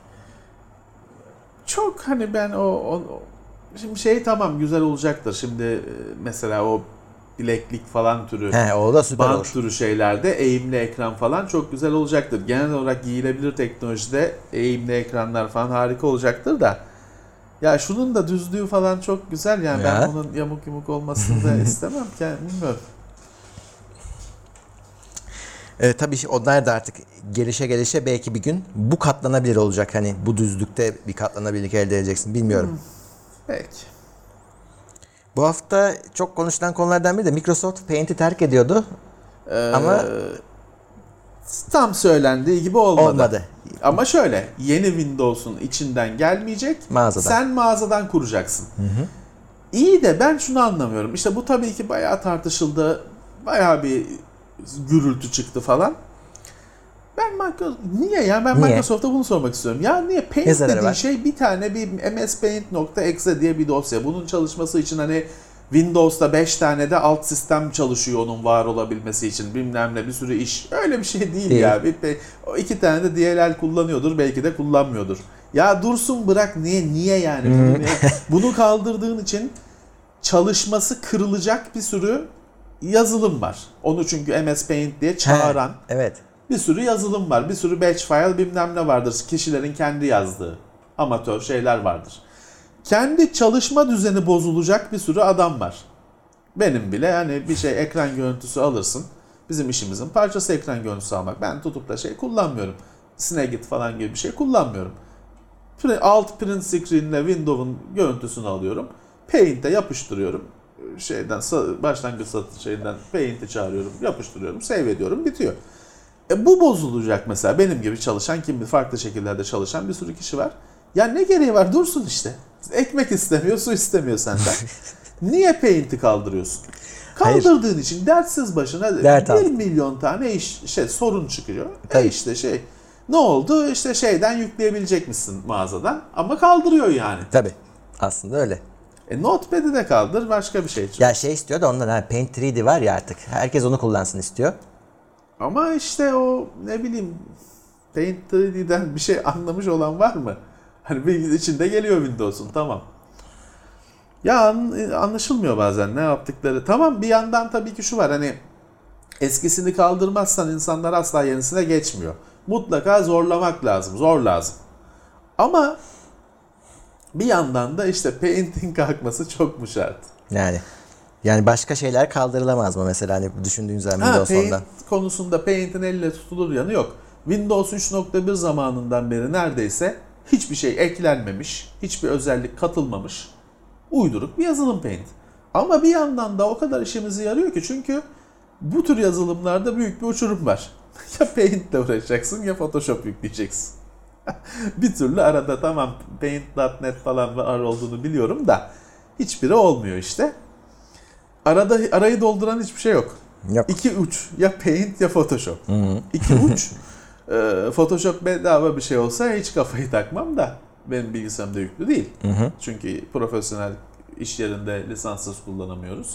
Çok hani ben şimdi şey tamam güzel olacaktır. Şimdi mesela o bileklik falan türü, He, o da süper bant olur. türü şeylerde eğimli ekran falan çok güzel olacaktır. Genel olarak giyilebilir teknolojide eğimli ekranlar falan harika olacaktır da. Ya şunun da düzlüğü falan çok güzel yani Ya. ben onun yamuk yumuk olmasını da istemem ki. Yani bilmiyorum. Tabii onlar da artık gelişe belki bir gün bu katlanabilir olacak. Hani bu düzlükte bir katlanabilirlik elde edeceksin. Bilmiyorum. Peki. Bu hafta çok konuşulan konulardan biri de Microsoft Paint'i terk ediyordu. Ama Tam söylendiği gibi olmadı. olmadı. Ama şöyle, yeni Windows'un içinden gelmeyecek. Mağazadan. Sen mağazadan kuracaksın. İyi de ben şunu anlamıyorum. İşte bu tabii ki bayağı tartışıldı. Bayağı bir gürültü çıktı falan. Niye ya? Ben Niye? Microsoft'a bunu sormak istiyorum. Ya niye? Paint Ne zararı dediğin var? şey bir tane bir mspaint.exe diye bir dosya. Bunun çalışması için hani Windows'ta 5 tane de alt sistem çalışıyor onun var olabilmesi için. Bilmem ne bir sürü iş. Öyle bir şey değil Değil. ya. O 2 tane de DLL kullanıyordur. Belki de kullanmıyordur. Ya dursun bırak. Niye yani? Bunu kaldırdığın için çalışması kırılacak bir sürü yazılım var. Onu çünkü MS Paint diye çağıran Evet. bir sürü yazılım var. Bir sürü batch file bilmem ne vardır. Kişilerin kendi yazdığı amatör şeyler vardır. Kendi çalışma düzeni bozulacak bir sürü adam var. Benim bile hani bir şey ekran görüntüsü alırsın. Bizim işimizin parçası ekran görüntüsü almak. Ben tutup da şey kullanmıyorum. Snagit falan gibi bir şey kullanmıyorum. Alt print screen'le Windows'un görüntüsünü alıyorum. Paint'e yapıştırıyorum. Başlangıç şeyinden Paint'i çağırıyorum, yapıştırıyorum, save ediyorum, bitiyor. Bu bozulacak mesela. Benim gibi çalışan farklı şekillerde çalışan bir sürü kişi var. Ya ne gereği var? Dursun işte. Ekmek istemiyor, su istemiyor senden. Niye Paint'i kaldırıyorsun? Hayır. Kaldırdığın için dertsiz başına Dert 1 aldın. milyon tane sorun çıkıyor. Tabii. İşte ne oldu? İşte şeyden yükleyebilecek misin mağazadan? Ama kaldırıyor yani. Tabii. Aslında öyle. Notepad'i de kaldır, başka bir şey çık. Ya şey istiyor da ondan Paint 3D var ya artık. Herkes onu kullansın istiyor. Ama işte o ne bileyim Paint 3D'den bir şey anlamış olan var mı? Hani bir içinde geliyor Windows'un, tamam. Ya anlaşılmıyor bazen ne yaptıkları. Tamam, bir yandan tabii ki şu var, hani eskisini kaldırmazsan insanlar asla yenisine geçmiyor. Mutlaka zorlamak lazım, zor lazım. Ama bir yandan da işte Paint'in kalkması çok mu şart? Yani başka şeyler kaldırılamaz mı mesela hani düşündüğün zaman Windows Paint 10'da? konusunda Paint'in elle tutulur yanı yok. Windows 3.1 zamanından beri neredeyse hiçbir şey eklenmemiş, hiçbir özellik katılmamış, uyduruk bir yazılım Paint. Ama bir yandan da o kadar işimize yarıyor ki, çünkü bu tür yazılımlarda büyük bir uçurum var. Ya Paint'le uğraşacaksın ya Photoshop yükleyeceksin. Bir türlü arada, tamam Paint.net falan var olduğunu biliyorum da hiçbiri olmuyor işte. Arayı dolduran hiçbir şey yok. Yok. İki uç, ya Paint ya Photoshop. İki uç. Photoshop bedava bir şey olsa hiç kafayı takmam da benim bilgisayarımda yüklü değil. Çünkü profesyonel iş yerinde lisanssız kullanamıyoruz.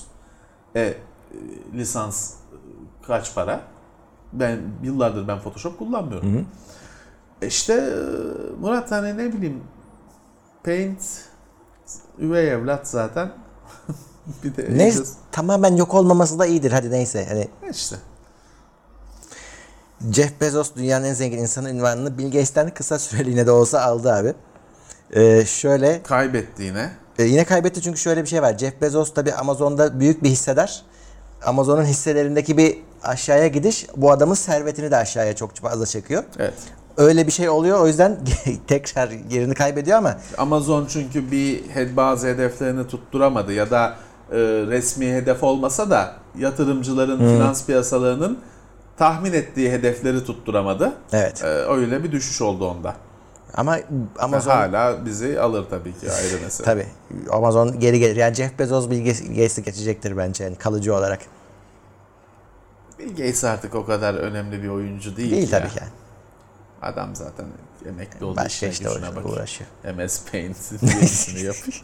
Lisans kaç para? Yıllardır Photoshop kullanmıyorum. İşte Murat hani ne bileyim, Paint üvey evlat zaten. Bir de Neyse, tamamen yok olmaması da iyidir. Hadi neyse. Hani işte. Jeff Bezos dünyanın en zengin insanı unvanını Bill Gates'ten kısa süreliğine de olsa aldı abi. Şöyle Kaybetti yine. yine kaybetti çünkü şöyle bir şey var. Jeff Bezos tabii Amazon'da büyük bir hissedar. Amazon'un hisselerindeki bir aşağıya gidiş bu adamın servetini de aşağıya çok fazla çekiyor. Evet. öyle bir şey oluyor. O yüzden tekrar yerini kaybediyor ama Amazon çünkü bazı hedeflerini tutturamadı ya da resmi hedef olmasa da yatırımcıların, finans piyasalarının tahmin ettiği hedefleri tutturamadı. evet. Öyle bir düşüş oldu onda. Ama Amazon Hala bizi alır tabii ki, ayrı mesele. tabii Amazon geri gelir. Yani Jeff Bezos Bill Gates'i geçecektir bence yani kalıcı olarak. Bill Gates artık o kadar önemli bir oyuncu değil Değil ki tabii ya. ki. Yani. Adam zaten emekli oldu. Başka işte gücüne bakıyor. uğraşıyor. MS Paint diyesini yapıyor.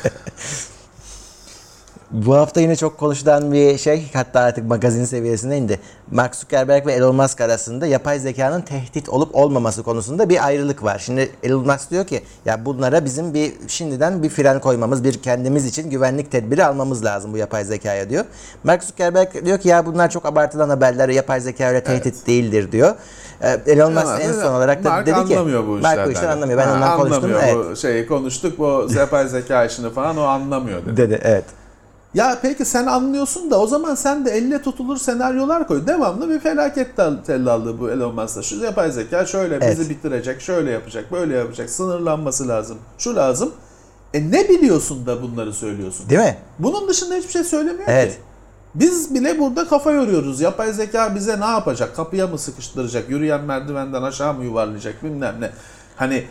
Bu hafta yine çok konuşulan bir şey, hatta artık magazin seviyesine indi. Mark Zuckerberg ve Elon Musk arasında yapay zekanın tehdit olup olmaması konusunda bir ayrılık var. Şimdi Elon Musk diyor ki ya bunlara bizim şimdiden bir fren koymamız, bir kendimiz için güvenlik tedbiri almamız lazım bu yapay zekaya diyor. Mark Zuckerberg diyor ki ya bunlar çok abartılan haberler, yapay zeka öyle tehdit değildir diyor. Elon Musk en son olarak da Mark dedi ki anlamıyor bu Mark bu işten anlamıyor. Ben ondan anlamıyor konuştum. Bu şeyi konuştuk. Bu yapay zeka işini falan o anlamıyor dedi. Dedi evet. Ya peki sen anlıyorsun da o zaman sen de elle tutulur senaryolar koy. Devamlı bir felaket tellallığı bu Elon Musk'ta. Şu yapay zeka şöyle bizi bitirecek, şöyle yapacak, böyle yapacak, sınırlanması lazım, şu lazım. Ne biliyorsun da bunları söylüyorsun? Değil mi? Bunun dışında hiçbir şey söylemiyor Evet. ki. Biz bile burada kafa yoruyoruz. Yapay zeka bize ne yapacak? Kapıya mı sıkıştıracak? Yürüyen merdivenden aşağı mı yuvarlayacak? Bilmem ne. Hani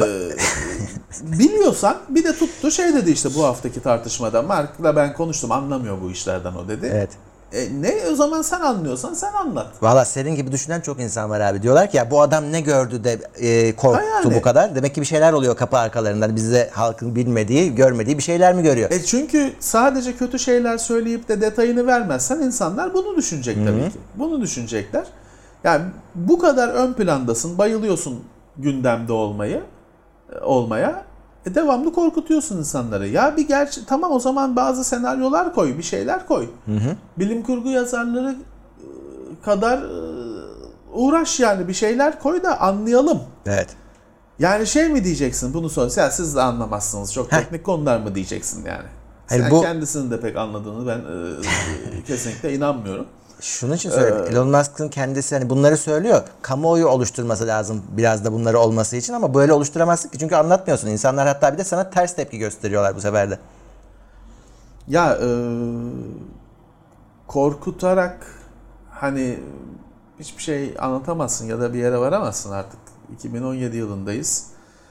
biliyorsan bir de tuttu şey dedi işte bu haftaki tartışmada. Mark'la ben konuştum, anlamıyor bu işlerden o dedi. Evet. Ne o zaman sen anlıyorsan sen anlat. Valla senin gibi düşünen çok insan var abi. Diyorlar ki ya bu adam ne gördü de korktu yani. bu kadar. Demek ki bir şeyler oluyor kapı arkalarından. Bize halkın bilmediği, görmediği bir şeyler mi görüyor? Çünkü sadece kötü şeyler söyleyip de detayını vermezsen insanlar bunu düşünecek tabii ki. Bunu düşünecekler. Yani bu kadar ön plandasın, bayılıyorsun gündemde olmaya. Devamlı korkutuyorsun insanları. Ya bir tamam o zaman bazı senaryolar koy, bir şeyler koy. Bilim kurgu yazarları kadar uğraş yani bir şeyler koy da anlayalım. Evet. Yani şey mi diyeceksin bunu sor. Ya siz de anlamazsınız. Çok teknik konular mı diyeceksin yani. Hayır, Sen kendisinin de pek anladığını ben kesinlikle inanmıyorum. Şunun için söylüyorum. Elon Musk'ın kendisi hani bunları söylüyor. Kamuoyu oluşturması lazım biraz da bunları olması için ama böyle oluşturamazsın ki. Çünkü anlatmıyorsun. İnsanlar hatta bir de sana ters tepki gösteriyorlar bu sefer de. Ya korkutarak hani hiçbir şey anlatamazsın ya da bir yere varamazsın artık. 2017 yılındayız.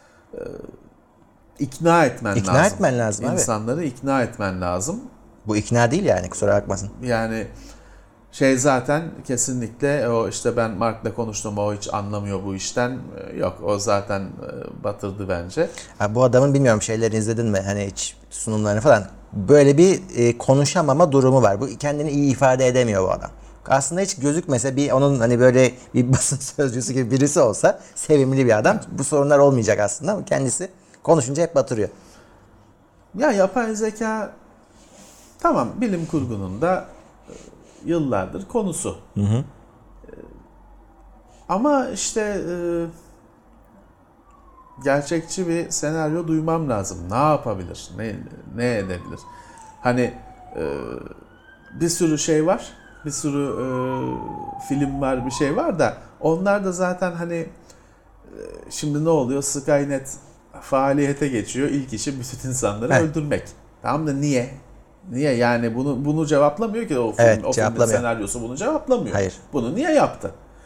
İkna etmen lazım. İkna etmen lazım abi. İnsanları ikna etmen lazım. Bu ikna değil yani, kusura bakmasın. Yani zaten kesinlikle o işte ben Mark'la konuştum, o hiç anlamıyor bu işten. Yok, o zaten batırdı bence. Abi bu adamın bilmiyorum şeylerini izledin mi? Hani hiç sunumlarını falan. Böyle bir konuşamama durumu var. Bu kendini iyi ifade edemiyor bu adam. Aslında hiç gözükmese onun hani böyle bir basın sözcüsü gibi birisi olsa sevimli bir adam. Bu sorunlar olmayacak aslında ama kendisi konuşunca hep batırıyor. Ya yapay zeka tamam bilim kurgunun da yıllardır konusu. Ama işte gerçekçi bir senaryo duymam lazım. Ne yapabilir? Ne edebilir? Hani bir sürü şey var. Bir sürü film var, bir şey var da onlar da zaten hani şimdi ne oluyor? Skynet faaliyete geçiyor. İlk işi bütün insanları öldürmek. Tamam da niye? Niye yani bunu cevaplamıyor ki o film, evet, o filmin senaryosu bunu cevaplamıyor. Hayır. Bunu niye yaptı?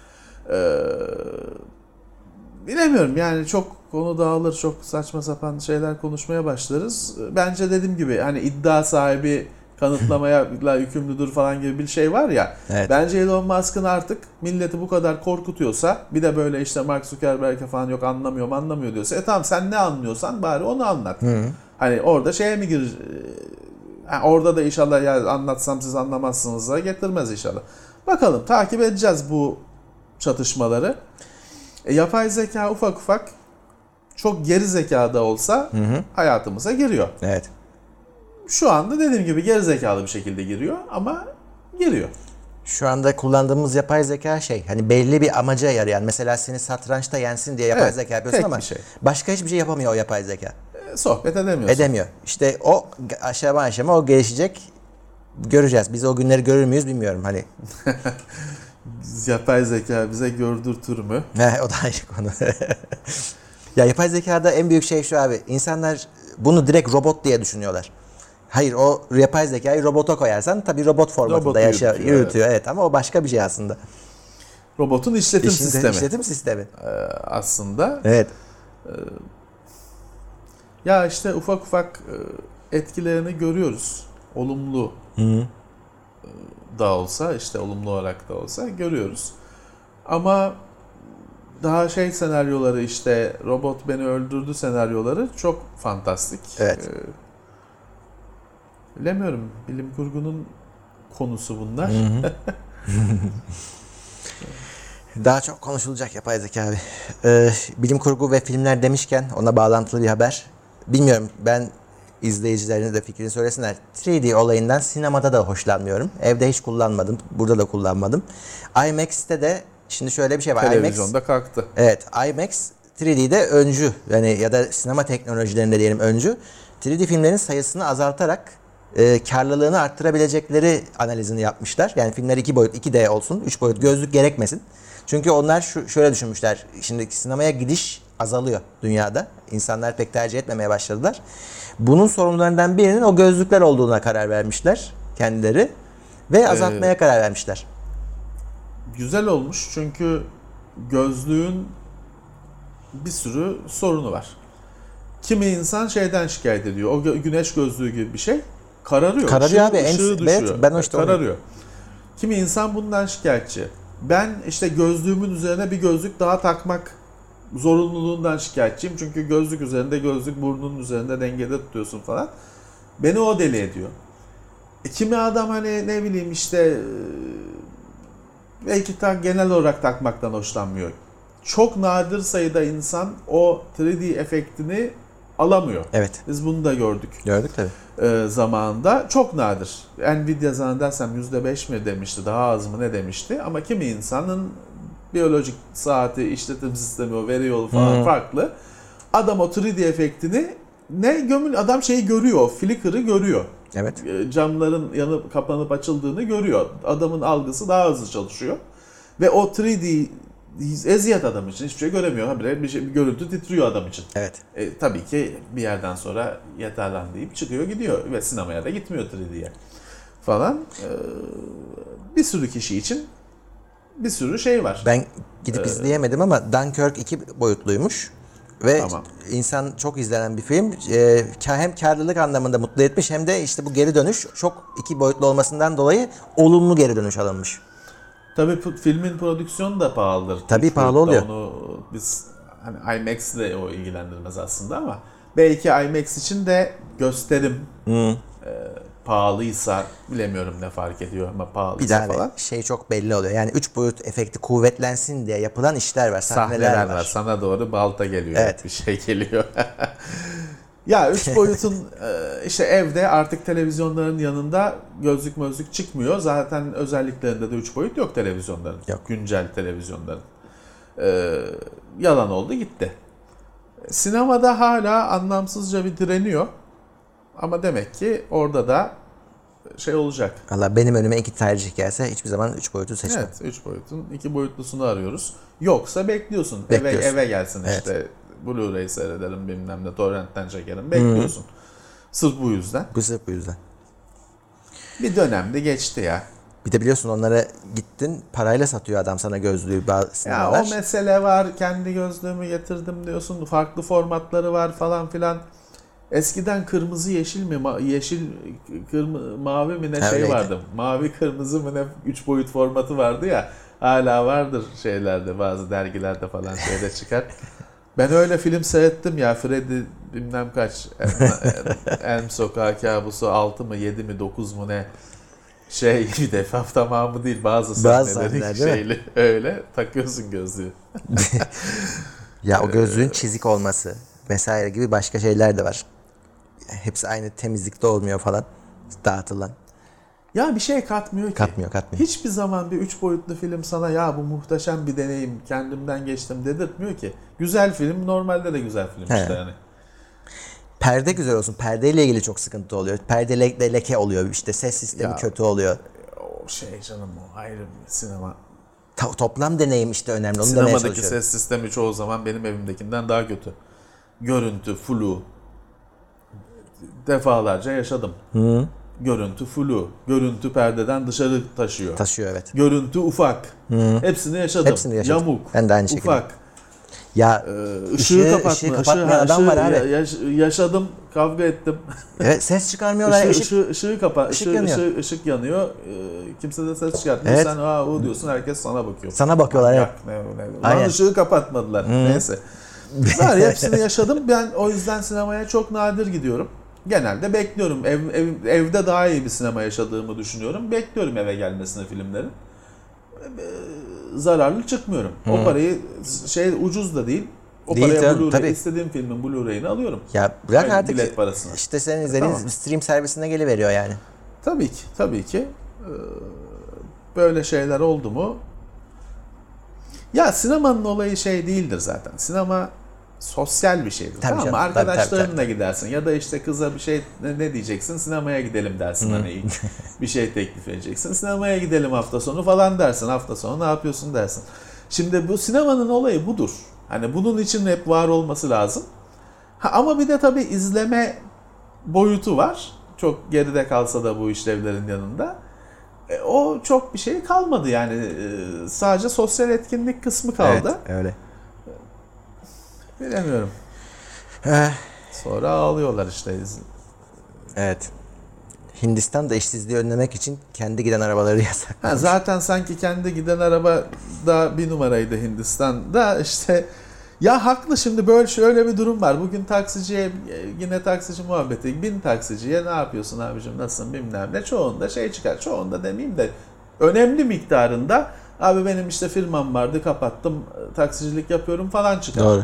Bilemiyorum yani çok konu dağılır, çok saçma sapan şeyler konuşmaya başlarız. Bence dediğim gibi hani iddia sahibi kanıtlamaya yükümlüdür falan gibi bir şey var ya. Evet. Bence Elon Musk'ın artık milleti bu kadar korkutuyorsa bir de böyle işte Mark Zuckerberg'e falan yok anlamıyor diyorsa tamam sen ne anlıyorsan bari onu anlat. Hani orada şeye mi girir? Orada da inşallah ya anlatsam siz anlamazsınız da getirmez inşallah. Bakalım takip edeceğiz bu çatışmaları. Yapay zeka ufak ufak çok geri zekada olsa hayatımıza giriyor. Evet. Şu anda dediğim gibi geri zekalı bir şekilde giriyor ama giriyor. Şu anda kullandığımız yapay zeka hani belli bir amaca yarayan. Mesela seni satrançta yensin diye yapay zeka yapıyorsun ama başka hiçbir şey yapamıyor o yapay zeka. Sohbet edemiyorsun. Edemiyor. İşte o aşama o gelişecek. Göreceğiz. Biz o günleri görür müyüz bilmiyorum hani. Yapay zeka bize gördürtür mü? O da ayrı konu. Ya yapay zekada en büyük şey şu abi. İnsanlar bunu direkt robot diye düşünüyorlar. Hayır, o yapay zekayı robota koyarsan tabii robot formatında yürütüyor. Evet, ama o başka bir şey aslında. Robotun işletim sistemi. İşletim sistemi. Aslında. Evet. Ya işte ufak ufak etkilerini görüyoruz. Olumlu da olsa, işte olumlu olarak da olsa görüyoruz. Ama daha senaryoları, işte robot beni öldürdü senaryoları çok fantastik. Evet. Bilemiyorum. Bilim kurgunun konusu bunlar. Daha çok konuşulacak yapay zeka abi. Bilim kurgu ve filmler demişken ona bağlantılı bir haber. Bilmiyorum, ben izleyicilerine de fikrini söylesinler. 3D olayından sinemada da hoşlanmıyorum. Evde hiç kullanmadım. Burada da kullanmadım. IMAX'te de şimdi şöyle bir şey var. Televizyonda kalktı. Evet, IMAX 3D'de öncü. Yani ya da sinema teknolojilerinde diyelim öncü. 3D filmlerin sayısını azaltarak karlılığını arttırabilecekleri analizini yapmışlar. Yani filmler 2 boyut, 2D olsun, 3 boyut gözlük gerekmesin. Çünkü onlar şöyle düşünmüşler. Şimdi sinemaya gidiş azalıyor dünyada. İnsanlar pek tercih etmemeye başladılar. Bunun sorunlarından birinin o gözlükler olduğuna karar vermişler kendileri. Ve azaltmaya karar vermişler. Güzel olmuş çünkü gözlüğün bir sürü sorunu var. Kimi insan şikayet ediyor. O güneş gözlüğü gibi bir şey. Kararıyor. Kararıyor abi. Işığı düşüyor. Evet, ben o işte kararıyor. Kimi insan bundan şikayetçi. Ben işte gözlüğümün üzerine bir gözlük daha takmak zorunluluğundan şikayetçiyim. Çünkü gözlük üzerinde, gözlük burnunun üzerinde dengede tutuyorsun falan. Beni o deli ediyor. Kimi adam ne bileyim işte belki genel olarak takmaktan hoşlanmıyor. Çok nadir sayıda insan o 3D efektini alamıyor. Evet. Biz bunu da gördük. Gördük tabii. Zamanında çok nadir. Nvidia zannedersem %5 mi demişti, daha az mı ne demişti. Ama kimi insanın biyolojik saati, işletim sistemi, o veri yolu falan farklı. Adam o 3D efektini adam görüyor, flicker'ı görüyor. Evet. Camların yanıp kapanıp açıldığını görüyor. Adamın algısı daha hızlı çalışıyor. Ve o 3D eziyet adam için, hiçbir şey göremiyor. Habire bir görüntü titriyor adam için. Evet. Tabii ki bir yerden sonra yeter lan deyip çıkıyor gidiyor ve sinemaya da gitmiyor 3D'ye falan. Bir sürü kişi için bir sürü şey var. Ben gidip izleyemedim ama Dunkirk 2 boyutluymuş. Ve Tamam. insan çok izlenen bir film. Hem karlılık anlamında mutlu etmiş hem de işte bu geri dönüş çok 2 boyutlu olmasından dolayı olumlu geri dönüş alınmış. Tabii filmin prodüksiyonu da pahalıdır. Tabii pahalı oluyor. Onu biz IMAX ile o ilgilendirmez aslında ama belki IMAX için de gösterim pahalıysa bilemiyorum ne fark ediyor ama pahalıysa bir falan. Çok belli oluyor. Yani 3 boyut efekti kuvvetlensin diye yapılan işler var, sahneler var. Sana doğru balta geliyor. Evet. Bir şey geliyor. Ya 3 boyutun işte evde artık televizyonların yanında gözlük çıkmıyor. Zaten özelliklerinde de 3 boyut yok televizyonların. Yok. Güncel televizyonların. Yalan oldu gitti. Sinemada hala anlamsızca bir direniyor. Ama demek ki orada da olacak. Valla benim önüme 2 tercih gelse hiçbir zaman 3 boyutu seçmem. Evet, 3 boyutun 2 boyutlusunu arıyoruz. Yoksa bekliyorsun. Eve gelsin işte. Evet. Blu-ray seyrederim bilmem ne, torrentten çekerim. Bekliyorsun. Sırf bu yüzden. Sırf bu yüzden. Bir dönemde geçti ya. Bir de biliyorsun onlara gittin parayla satıyor adam sana gözlüğü bazı sinemalar. Ya o mesele var. Kendi gözlüğümü getirdim diyorsun. Farklı formatları var falan filan. Eskiden kırmızı yeşil mi mavi mi ne Öyleydi. vardı. Mavi kırmızı mı ne 3 boyut formatı vardı ya. Hala vardır bazı dergilerde falan çıkar. Ben öyle film seyrettim ya. Freddy bilmem kaç. Elm Sokağı Kabusu 6 mı 7 mi 9 mu ne. Bir defa tamamı değil. Bazı sahneleri öyle takıyorsun gözlüğü. Ya o gözlüğün çizik olması vesaire gibi başka şeyler de var. Hepsi aynı temizlikte olmuyor falan dağıtılan. Ya bir şey katmıyor ki. Katmıyor. Hiçbir zaman bir 3 boyutlu film sana ya bu muhteşem bir deneyim, kendimden geçtim dedirtmiyor ki. Güzel film, normalde de güzel film işte yani. Perde güzel olsun. Perdeyle ilgili çok sıkıntı oluyor. Perdede leke oluyor işte. Ses sistemi kötü oluyor. O canım o ayrı bir sinema. toplam deneyim işte önemli. Onu demeye Sinemadaki çalışıyorum. ses sistemi çoğu zaman benim evimdekinden daha kötü. Görüntü, flu. Defalarca yaşadım. Görüntü flu. Görüntü perdeden dışarı taşıyor. Taşıyor, evet. Görüntü ufak. Hepsini yaşadım. Hepsini yaşadım. Yamuk. Ben de aynı şekilde. Ufak. Ya Işığı kapatma. kapatmayan adam var abi. Yaşadım. Kavga ettim. Evet, ses çıkarmıyorlar. Işığı kapa. ışık yanıyor. Işık yanıyor. Kimse de ses çıkartmıyor. Evet. Sen o diyorsun. Herkes sana bakıyor. Sana bakıyorlar, evet. Lan Aynen. ışığı kapatmadılar. Neyse. Var, hepsini yaşadım. Ben o yüzden sinemaya çok nadir gidiyorum. Genelde bekliyorum. Evde daha iyi bir sinema yaşadığımı düşünüyorum. Bekliyorum eve gelmesini filmlerin. Zararlı çıkmıyorum. O parayı ucuz da değil. O Değil, paraya tabii. Blu-ray, istediğim filmin Blu-ray'ini alıyorum. Ya bırak Yani artık. bilet parasını. İşte senin izlediğin Tamam. stream servisine geliveriyor yani. Tabii ki. Böyle şeyler oldu mu? Ya sinemanın olayı şey değildir zaten. Sinema sosyal bir şeydir. Tabii Tamam mı? canım, Arkadaşlarınla tabii. gidersin ya da işte kıza bir şey ne diyeceksin? Sinemaya gidelim dersin hani ilk bir şey teklif edeceksin. Sinemaya gidelim hafta sonu falan dersin. Hafta sonu ne yapıyorsun dersin. Şimdi bu sinemanın olayı budur. Hani bunun için hep var olması lazım. Ama bir de tabii izleme boyutu var. Çok geride kalsa da bu işlevlerin yanında. O çok bir şey kalmadı yani. Sadece sosyal etkinlik kısmı kaldı. Evet, öyle. Bilemiyorum. Eh, Sonra ağlıyorlar işte. evet. Hindistan'da işsizliği önlemek için kendi giden arabaları yasak. Zaten sanki kendi giden araba da bir numaraydı Hindistan'da işte. Ya haklı, şimdi böyle şöyle bir durum var. Bugün taksiciye, yine taksici muhabbeti. Bin taksiciye ne yapıyorsun abicim, nasılsın bilmem ne. Çoğunda şey çıkar. Çoğunda demeyeyim de önemli miktarında abi benim işte firmam vardı kapattım taksicilik yapıyorum falan çıkar. Doğru.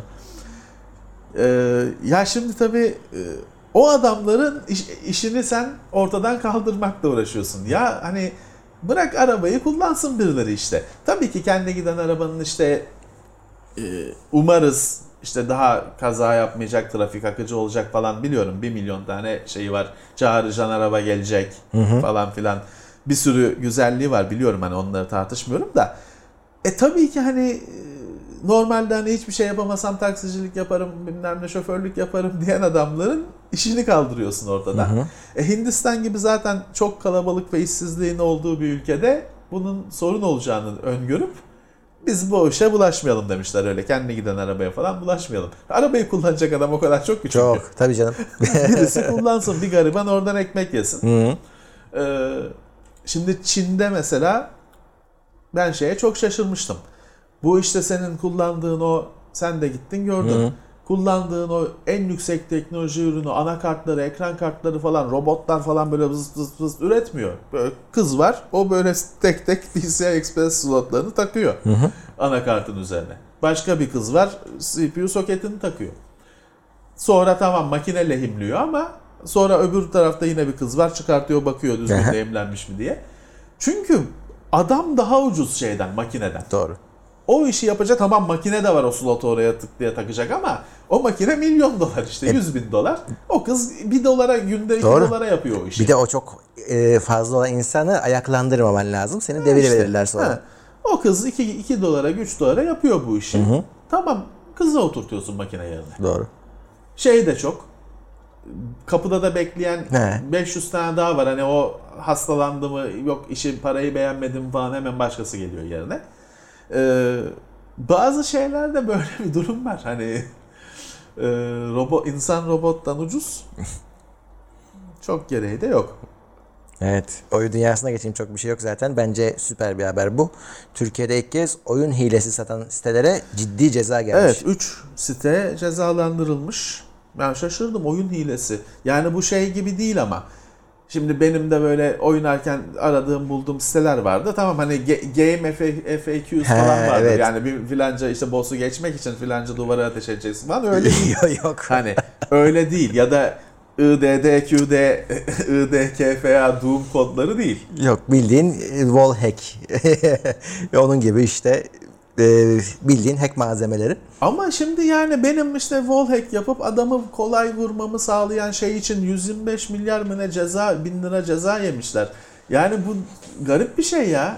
Ya şimdi tabii o adamların işini sen ortadan kaldırmakla uğraşıyorsun. Ya hani bırak arabayı kullansın birileri işte. Tabii ki kendi giden arabanın işte umarız işte daha kaza yapmayacak, trafik akıcı olacak falan, biliyorum 1 milyon tane şeyi var. Çağıracağın araba gelecek falan filan. Bir sürü güzelliği var biliyorum, hani onları tartışmıyorum da. Tabii ki hani normalde hani hiçbir şey yapamasam taksicilik yaparım, bilmem ne şoförlük yaparım diyen adamların işini kaldırıyorsun ortadan. Hindistan gibi zaten çok kalabalık ve işsizliğin olduğu bir ülkede bunun sorun olacağını öngörüp biz bu işe bulaşmayalım demişler, öyle kendi giden arabaya falan bulaşmayalım. Arabayı kullanacak adam o kadar çok ki çünkü. Çok, tabii canım. Birisi kullansın, bir gariban oradan ekmek yesin. Şimdi Çin'de mesela ben şeye çok şaşırmıştım. Bu işte senin kullandığın o, sen de gittin gördün. Kullandığın o en yüksek teknoloji ürünü, anakartları, ekran kartları falan, robotlar falan böyle vız vız vız üretmiyor. Böyle kız var, o böyle tek tek PCI Express slotlarını takıyor anakartın üzerine. Başka bir kız var, CPU soketini takıyor. Sonra tamam makine lehimliyor ama sonra öbür tarafta yine bir kız var, çıkartıyor bakıyor düzgün lehimlenmiş mi diye. Çünkü adam daha ucuz şeyden, makineden. Doğru. O işi yapacak, tamam makine de var o slotu oraya tıklaya takacak ama o makine $1 milyon işte, 100.000 dolar. O kız $1 günde $2 yapıyor o işi. Bir de o çok fazla olan insanı ayaklandırmaman lazım. Seni deviriverirler sonra. O kız $2 $3 yapıyor bu işi. Tamam, kızı oturtuyorsun makine yerine. Doğru. Şey de çok. Kapıda da bekleyen 500 tane daha var. Hani o hastalandı mı, yok işi parayı beğenmedim falan, hemen başkası geliyor yerine. Bazı şeylerde böyle bir durum var. Hani insan robottan ucuz. Çok gereği de yok. Evet. Oyun dünyasına geçeyim, çok bir şey yok zaten. Bence süper bir haber bu. Türkiye'de ilk kez oyun hilesi satan sitelere ciddi ceza gelmiş. Evet, 3 site cezalandırılmış. Ben şaşırdım, oyun hilesi. Yani bu şey gibi değil ama. Şimdi benim de böyle oynarken aradığım bulduğum siteler vardı. Tamam hani game FAQs falan vardır. Evet. Yani bir filanca işte boss'u geçmek için filanca duvara ateş edeceksin falan, öyle değil. Yok. Hani öyle değil ya da IDDQD, IDKFA Doom kodları değil. Yok, bildiğin wall hack. Onun gibi işte bildiğin hack malzemeleri. Ama şimdi yani benim işte wall hack yapıp adamı kolay vurmamı sağlayan şey için 125 milyar mı ne ceza, 1000 lira ceza yemişler. Yani bu garip bir şey ya.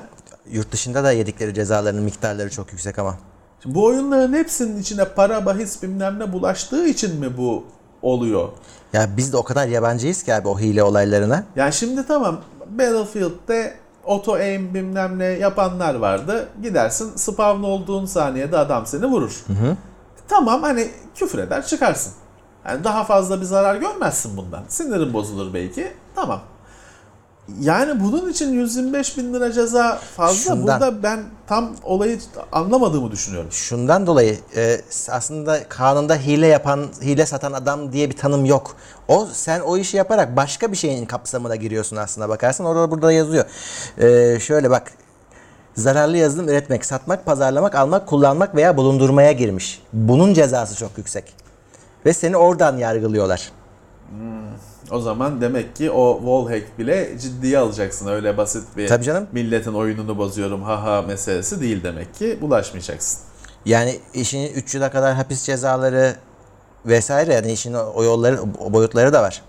Yurt dışında da yedikleri cezaların miktarları çok yüksek ama. Şimdi bu oyunların hepsinin içine para, bahis bilmem ne bulaştığı için mi bu oluyor? Ya biz de o kadar yabancıyız ki abi o hile olaylarına. Yani şimdi tamam, Battlefield'de auto aim bilmem ne yapanlar vardı. Gidersin, spawn olduğun saniyede adam seni vurur. Tamam, hani küfür eder çıkarsın. Yani daha fazla bir zarar görmezsin bundan. Sinirin bozulur belki. Tamam. Yani bunun için 125 bin lira ceza fazla. Şundan. Burada ben tam olayı anlamadığımı düşünüyorum. Şundan dolayı aslında kanunda hile satan adam diye bir tanım yok. Sen o işi yaparak başka bir şeyin kapsamına giriyorsun aslında bakarsan. Orada burada yazıyor. Şöyle bak. Zararlı yazılım üretmek, satmak, pazarlamak, almak, kullanmak veya bulundurmaya girmiş. Bunun cezası çok yüksek. Ve seni oradan yargılıyorlar. O zaman demek ki o wallhack bile ciddiye alacaksın. Öyle basit bir Tabii canım. milletin oyununu bozuyorum haha meselesi değil demek ki. Bulaşmayacaksın. Yani işin 3 yıla kadar hapis cezaları vesaire, yani işin o boyutları da var.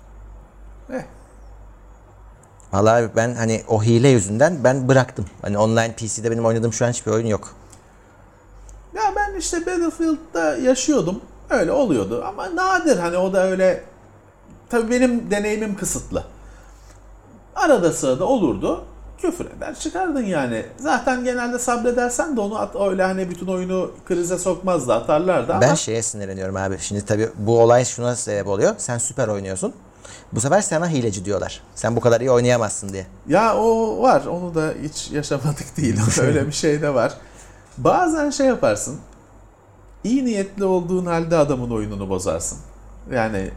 Vallahi ben hani o hile yüzünden ben bıraktım. Hani online PC'de benim oynadığım şu an hiçbir oyun yok. Ya ben işte Battlefield'da yaşıyordum. Öyle oluyordu ama nadir, hani o da öyle. Tabii benim deneyimim kısıtlı. Arada sırada olurdu. Küfür eder çıkardın yani. Zaten genelde sabredersen de onu öyle hani bütün oyunu krize sokmazdı, atarlardı ama. Ben şeye sinirleniyorum abi. Şimdi tabii bu olay şuna sebep oluyor. Sen süper oynuyorsun. Bu sefer sana hileci diyorlar. Sen bu kadar iyi oynayamazsın diye. Ya o var. Onu da hiç yaşamadık değil. Öyle bir şey de var. Bazen şey yaparsın. İyi niyetli olduğun halde adamın oyununu bozarsın. Yani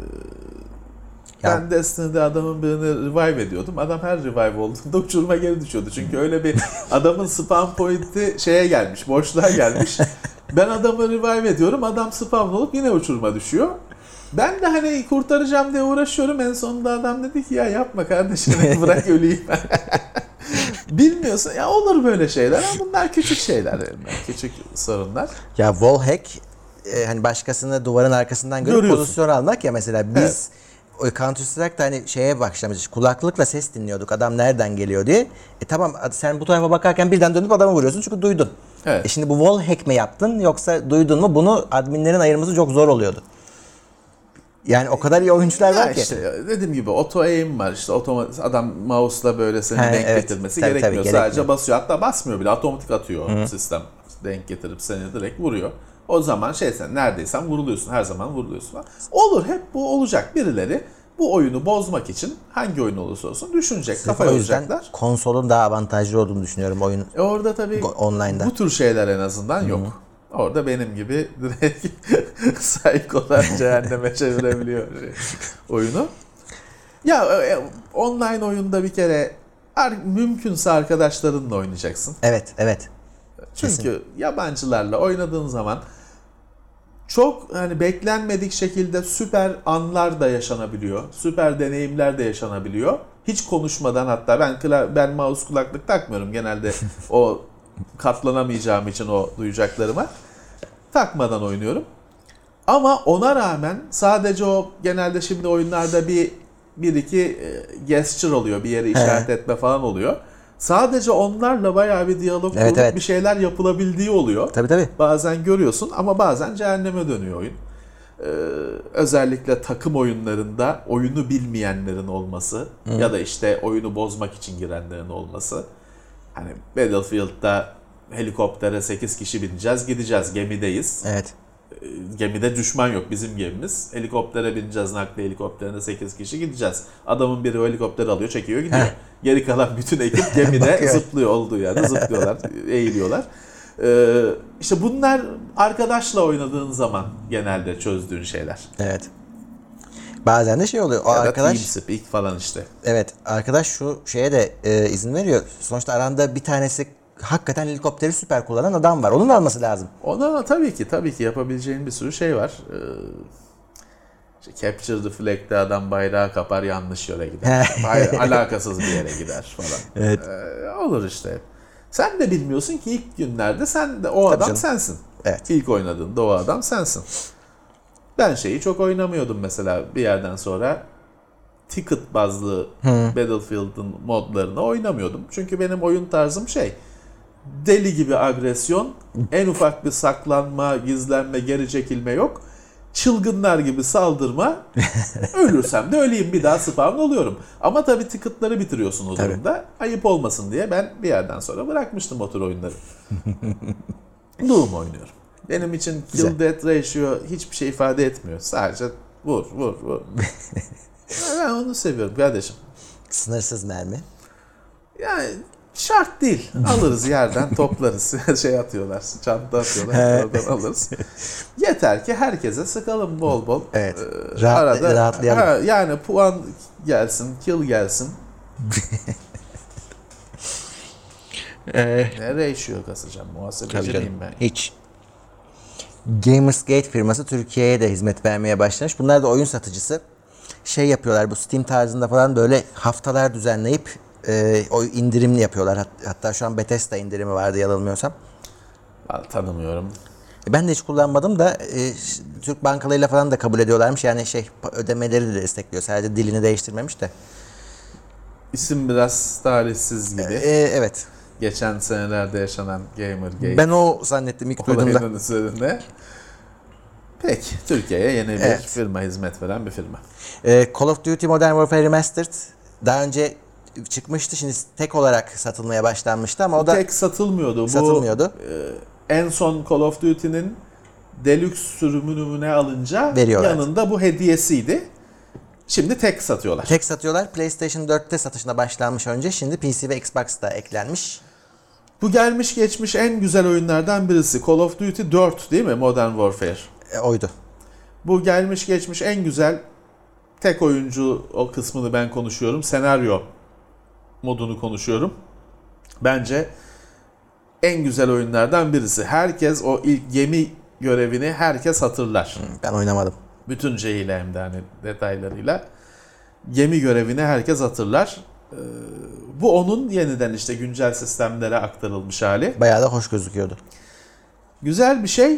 ben Destiny'de adamın birini revive ediyordum. Adam her revive olduğunda uçuruma geri düşüyordu. Çünkü öyle bir adamın spawn point'i şeye gelmiş, boşluğa gelmiş. Ben adamı revive ediyorum. Adam spawn olup yine uçuruma düşüyor. Ben de hani kurtaracağım diye uğraşıyorum. En sonunda adam dedi ki ya yapma kardeşim, bırak öleyim. Bilmiyorsun. Ya olur böyle şeyler ama bunlar küçük şeyler. Küçük sorunlar. Ya wallhack hani başkasını duvarın arkasından görüp Görüyorsun. pozisyon almak ya mesela biz o Counter Strike'da hani şeye başlamışız. Kulaklıkla ses dinliyorduk. Adam nereden geliyor diye. Tamam sen bu tarafa bakarken birden dönüp adamı vuruyorsun çünkü duydun. Evet. Şimdi bu wallhack mi yaptın yoksa duydun mu? Bunu adminlerin ayırması çok zor oluyordu. Yani o kadar iyi oyuncular var ki. İşte dediğim gibi auto aim var, işte adam mouse'la böyle seni denk getirmesi tabii, gerekmiyor. gerekmiyor. Sadece basıyor, hatta basmıyor bile, otomatik atıyor sistem, denk getirip seni direkt vuruyor. O zaman sen neredeysen vuruluyorsun, her zaman vuruluyorsun. Olur, hep bu olacak. Birileri bu oyunu bozmak için hangi oyun olursa olsun düşünecek, kafa O yüzden yoracaklar. konsolun daha avantajlı olduğunu düşünüyorum oyun. Orada tabii online'da. bu tür şeyler en azından yok. Orada benim gibi direkt psikolar cehenneme çevirebiliyor oyunu. Ya online oyunda bir kere mümkünse arkadaşlarınla oynayacaksın. Evet. Çünkü yabancılarla oynadığın zaman çok hani beklenmedik şekilde süper anlar da yaşanabiliyor. Süper deneyimler de yaşanabiliyor. Hiç konuşmadan, hatta ben mouse kulaklık takmıyorum genelde o katlanamayacağım için o duyacaklarıma. Takmadan oynuyorum. Ama ona rağmen sadece o genelde şimdi oyunlarda bir iki gesture oluyor. Bir yere işaret etme falan oluyor. Sadece onlarla bayağı bir diyalog kurup bir şeyler yapılabildiği oluyor. Tabii. Bazen görüyorsun ama bazen cehenneme dönüyor oyun. Özellikle takım oyunlarında oyunu bilmeyenlerin olması ya da işte oyunu bozmak için girenlerin olması. Hani Battlefield'da helikoptere 8 kişi bineceğiz, gideceğiz, gemideyiz. Evet. Gemide düşman yok, bizim gemimiz. Helikoptere bineceğiz, nakliye helikopterine 8 kişi gideceğiz. Adamın biri o helikopteri alıyor, çekiyor, gidiyor. Geri kalan bütün ekip gemide zıplıyor, olduğu yerde zıplıyorlar, eğiliyorlar. İşte bunlar arkadaşla oynadığın zaman genelde çözdüğün şeyler. Evet. Bazen de şey oluyor. O ya arkadaş TeamSpeak falan işte. Evet, arkadaş şu şeye de izin veriyor. Sonuçta aranda bir tanesi hakikaten helikopteri süper kullanan adam var. Onun alması lazım. Ona tabii ki yapabileceğin bir sürü şey var. Capture the Flag'de adam bayrağı kapar, yanlış yere gider. Alakasız bir yere gider falan. Evet. Olur işte. Sen de bilmiyorsun ki ilk günlerde sen de o Tabii adam canım. sensin. Evet. İlk oynadığında o adam sensin. Ben şeyi çok oynamıyordum mesela bir yerden sonra. ticket bazlı Battlefield'ın modlarını oynamıyordum. Çünkü benim oyun tarzım deli gibi agresyon, en ufak bir saklanma, gizlenme, geri çekilme yok. Çılgınlar gibi saldırma, ölürsem de öleyim, bir daha spawn oluyorum. Ama tabii ticket'ları bitiriyorsun o durumda. Ayıp olmasın diye ben bir yerden sonra bırakmıştım o tür oyunları. Doom oynuyorum. Benim için kill death ratio hiçbir şey ifade etmiyor. Sadece vur. Ben onu seviyorum kardeşim. Sınırsız mermi. Yani şart değil. Alırız yerden, toplarız. Atıyorlar, çanta atıyorlar. Oradan alırız. Yeter ki herkese sıkalım bol bol. Evet. Arada Rahatlayalım. yani puan gelsin, kill gelsin. Ne ratio kasacağım? Muhasebeci miyim ben? Hiç. Gamersgate firması Türkiye'ye de hizmet vermeye başlamış. Bunlar da oyun satıcısı. Yapıyorlar, bu Steam tarzında falan böyle haftalar düzenleyip o indirimli yapıyorlar. Hatta şu an Bethesda indirimi vardı yanılmıyorsam. Ben tanımıyorum. Ben de hiç kullanmadım da Türk bankalarıyla falan da kabul ediyorlarmış. Yani ödemeleri de destekliyor. Sadece dilini değiştirmemiş de. İsim biraz talihsiz gibi. Evet. Geçen senelerde yaşanan Gamergate. Ben o zannettim ilk duyduğumda. Olayının üzerinde. Peki, Türkiye'ye yeni bir firma, hizmet veren bir firma. Call of Duty Modern Warfare Remastered daha önce çıkmıştı. Şimdi tek olarak satılmaya başlanmıştı ama o da tek satılmıyordu. Satılmıyordu. En son Call of Duty'nin Deluxe sürümünü alınca veriyorlar. Yanında bu hediyesiydi. Şimdi tek satıyorlar. Tek satıyorlar. PlayStation 4'te satışına başlanmış önce. Şimdi PC ve Xbox'ta eklenmiş. Bu gelmiş geçmiş en güzel oyunlardan birisi. Call of Duty 4 değil mi? Modern Warfare. Oydu. Bu gelmiş geçmiş en güzel tek oyuncu o kısmını ben konuşuyorum. Senaryo modunu konuşuyorum. Bence en güzel oyunlardan birisi. Herkes o ilk gemi görevini herkes hatırlar. Ben oynamadım. Bütün şeyiyle hem de hani detaylarıyla. Gemi görevini herkes hatırlar. Bu onun yeniden güncel sistemlere aktarılmış hali. Bayağı da hoş gözüküyordu. Güzel bir şey.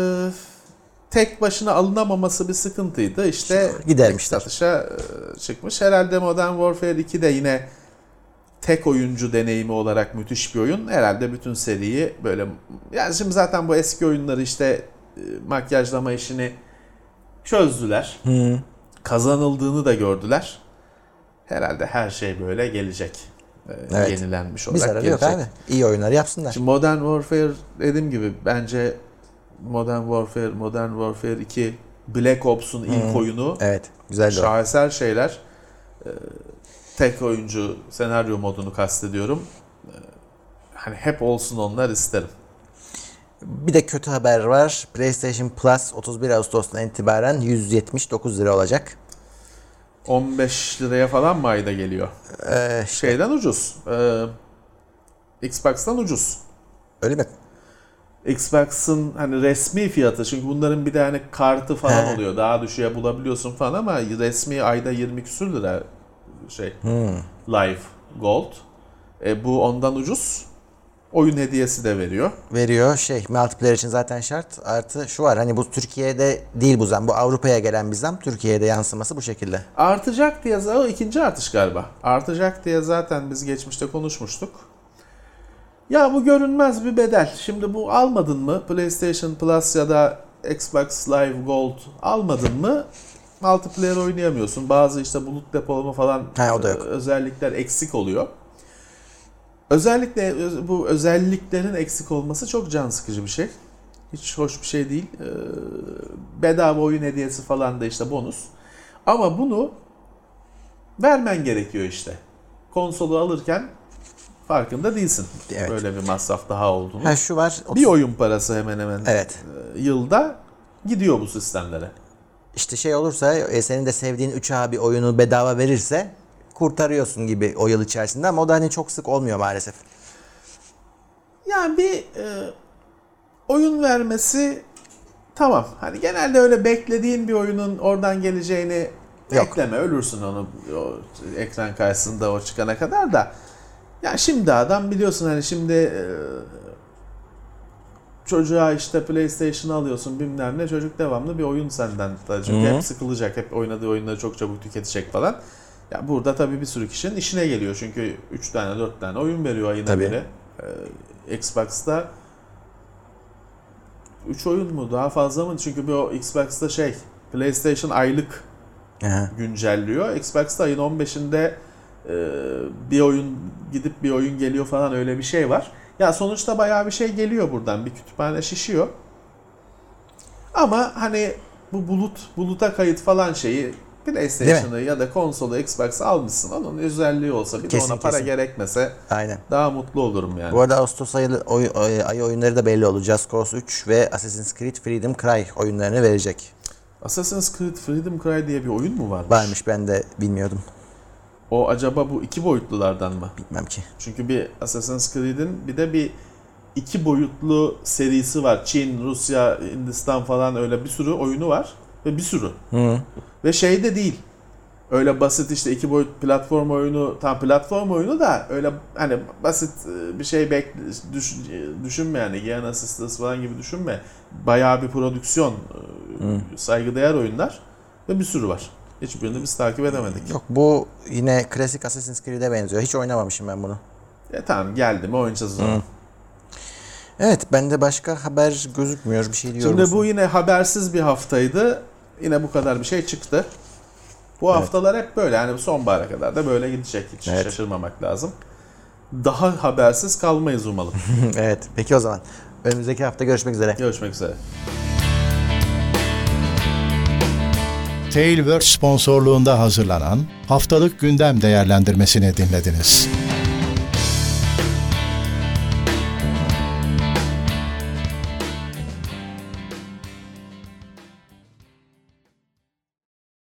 Tek başına alınamaması bir sıkıntıydı. Gidermişler. Satışa çıkmış. Herhalde Modern Warfare 2 de yine tek oyuncu deneyimi olarak müthiş bir oyun. Herhalde bütün seriyi böyle... Yani şimdi zaten bu eski oyunları makyajlama işini çözdüler. Kazanıldığını da gördüler. Herhalde her şey böyle gelecek. Yenilenmiş olarak gelecek. Yok abi. İyi oyunlar yapsınlar. Şimdi Modern Warfare dediğim gibi bence Modern Warfare 2, Black Ops'un ilk oyunu. Evet, güzel. Şaheser şeyler. Tek oyuncu senaryo modunu kastediyorum. Hani hep olsun onlar isterim. Bir de kötü haber var. PlayStation Plus 31 Ağustos'tan itibaren 179 lira olacak. 15 liraya falan mı ayda geliyor? Şeyden ucuz. Xbox'tan ucuz. Öyle mi? Xbox'ın hani resmi fiyatı, çünkü bunların bir de hani kartı falan oluyor. Daha düşüğe bulabiliyorsun falan ama resmi ayda 20 küsür lira Live Gold. Bu ondan ucuz. Oyun hediyesi de veriyor. Veriyor. Multiplayer için zaten şart. Artı şu var, hani bu Türkiye'de değil bu zam. Bu Avrupa'ya gelen bir zam. Türkiye'de yansıması bu şekilde. Artacak diye, o ikinci artış galiba. Artacak diye zaten biz geçmişte konuşmuştuk. Ya bu görünmez bir bedel. Şimdi bu almadın mı? PlayStation Plus ya da Xbox Live Gold almadın mı? Multiplayer oynayamıyorsun. Bazı bulut depolama falan o da yok. özellikler eksik oluyor. Özellikle bu özelliklerin eksik olması çok can sıkıcı bir şey. Hiç hoş bir şey değil. Bedava oyun hediyesi falan da bonus. Ama bunu vermen gerekiyor . Konsolu alırken farkında değilsin. Evet. Böyle bir masraf daha olduğunu. Şu var. Bir oyun parası hemen hemen evet. Yılda gidiyor bu sistemlere. Olursa senin de sevdiğin 3A bir oyunu bedava verirse kurtarıyorsun gibi o yıl içerisinde, ama o da hani çok sık olmuyor maalesef. Yani bir oyun vermesi tamam. Hani genelde öyle beklediğin bir oyunun oradan geleceğini bekleme. Ölürsün onu o ekran karşısında o çıkana kadar da. Ya şimdi adam biliyorsun hani şimdi çocuğa PlayStation alıyorsun bilmem ne, çocuk devamlı bir oyun senden. Çünkü hep sıkılacak, hep oynadığı oyunları çok çabuk tüketecek falan. Ya burada tabii bir sürü kişinin işine geliyor. Çünkü 3 tane 4 tane oyun veriyor ayına Tabii. göre. Xbox'ta 3 oyun mu? Daha fazla mı? Çünkü o Xbox'ta PlayStation aylık Aha. güncelliyor. Xbox'ta ayın 15'inde bir oyun gidip bir oyun geliyor falan, öyle bir şey var. Ya sonuçta bayağı bir şey geliyor buradan. Bir kütüphane şişiyor. Ama hani bu buluta kayıt falan şeyi PlayStation'ı ya da konsolu, Xbox'ı almışsın. Onun özelliği olsa, bir de ona para gerekmese Aynen. daha mutlu olurum yani. Bu arada Ağustos ayı oyunları da belli oldu. Just Cause 3 ve Assassin's Creed Freedom Cry oyunlarını verecek. Assassin's Creed Freedom Cry diye bir oyun mu varmış? Varmış, ben de bilmiyordum. O acaba bu 2 boyutlulardan mı? Bilmem ki. Çünkü bir Assassin's Creed'in bir de bir 2 boyutlu serisi var. Çin, Rusya, Hindistan falan, öyle bir sürü oyunu var. Ve bir sürü. Hı. Ve şey de değil. Öyle basit işte 2 boyut platform oyunu, tam platform oyunu da öyle hani basit bir şey düşünme yani. Giant Assistance falan gibi düşünme. Bayağı bir prodüksiyon, saygıdeğer oyunlar ve bir sürü var. Hiçbirini biz takip edemedik. Yok, bu yine klasik Assassin's Creed'e benziyor. Hiç oynamamışım ben bunu. Tamam, geldi mi oynayacağız o zaman. Evet, bende başka haber gözükmüyor. Bir şey diyor Şimdi musun? bu yine habersiz bir haftaydı. Yine bu kadar bir şey çıktı. Bu haftalar hep böyle. Yani sonbahara kadar da böyle gidecek. Hiç şaşırmamak lazım. Daha habersiz kalmayız umalım. Evet, peki o zaman. Önümüzdeki hafta görüşmek üzere. Görüşmek üzere. Tailwords sponsorluğunda hazırlanan haftalık gündem değerlendirmesini dinlediniz.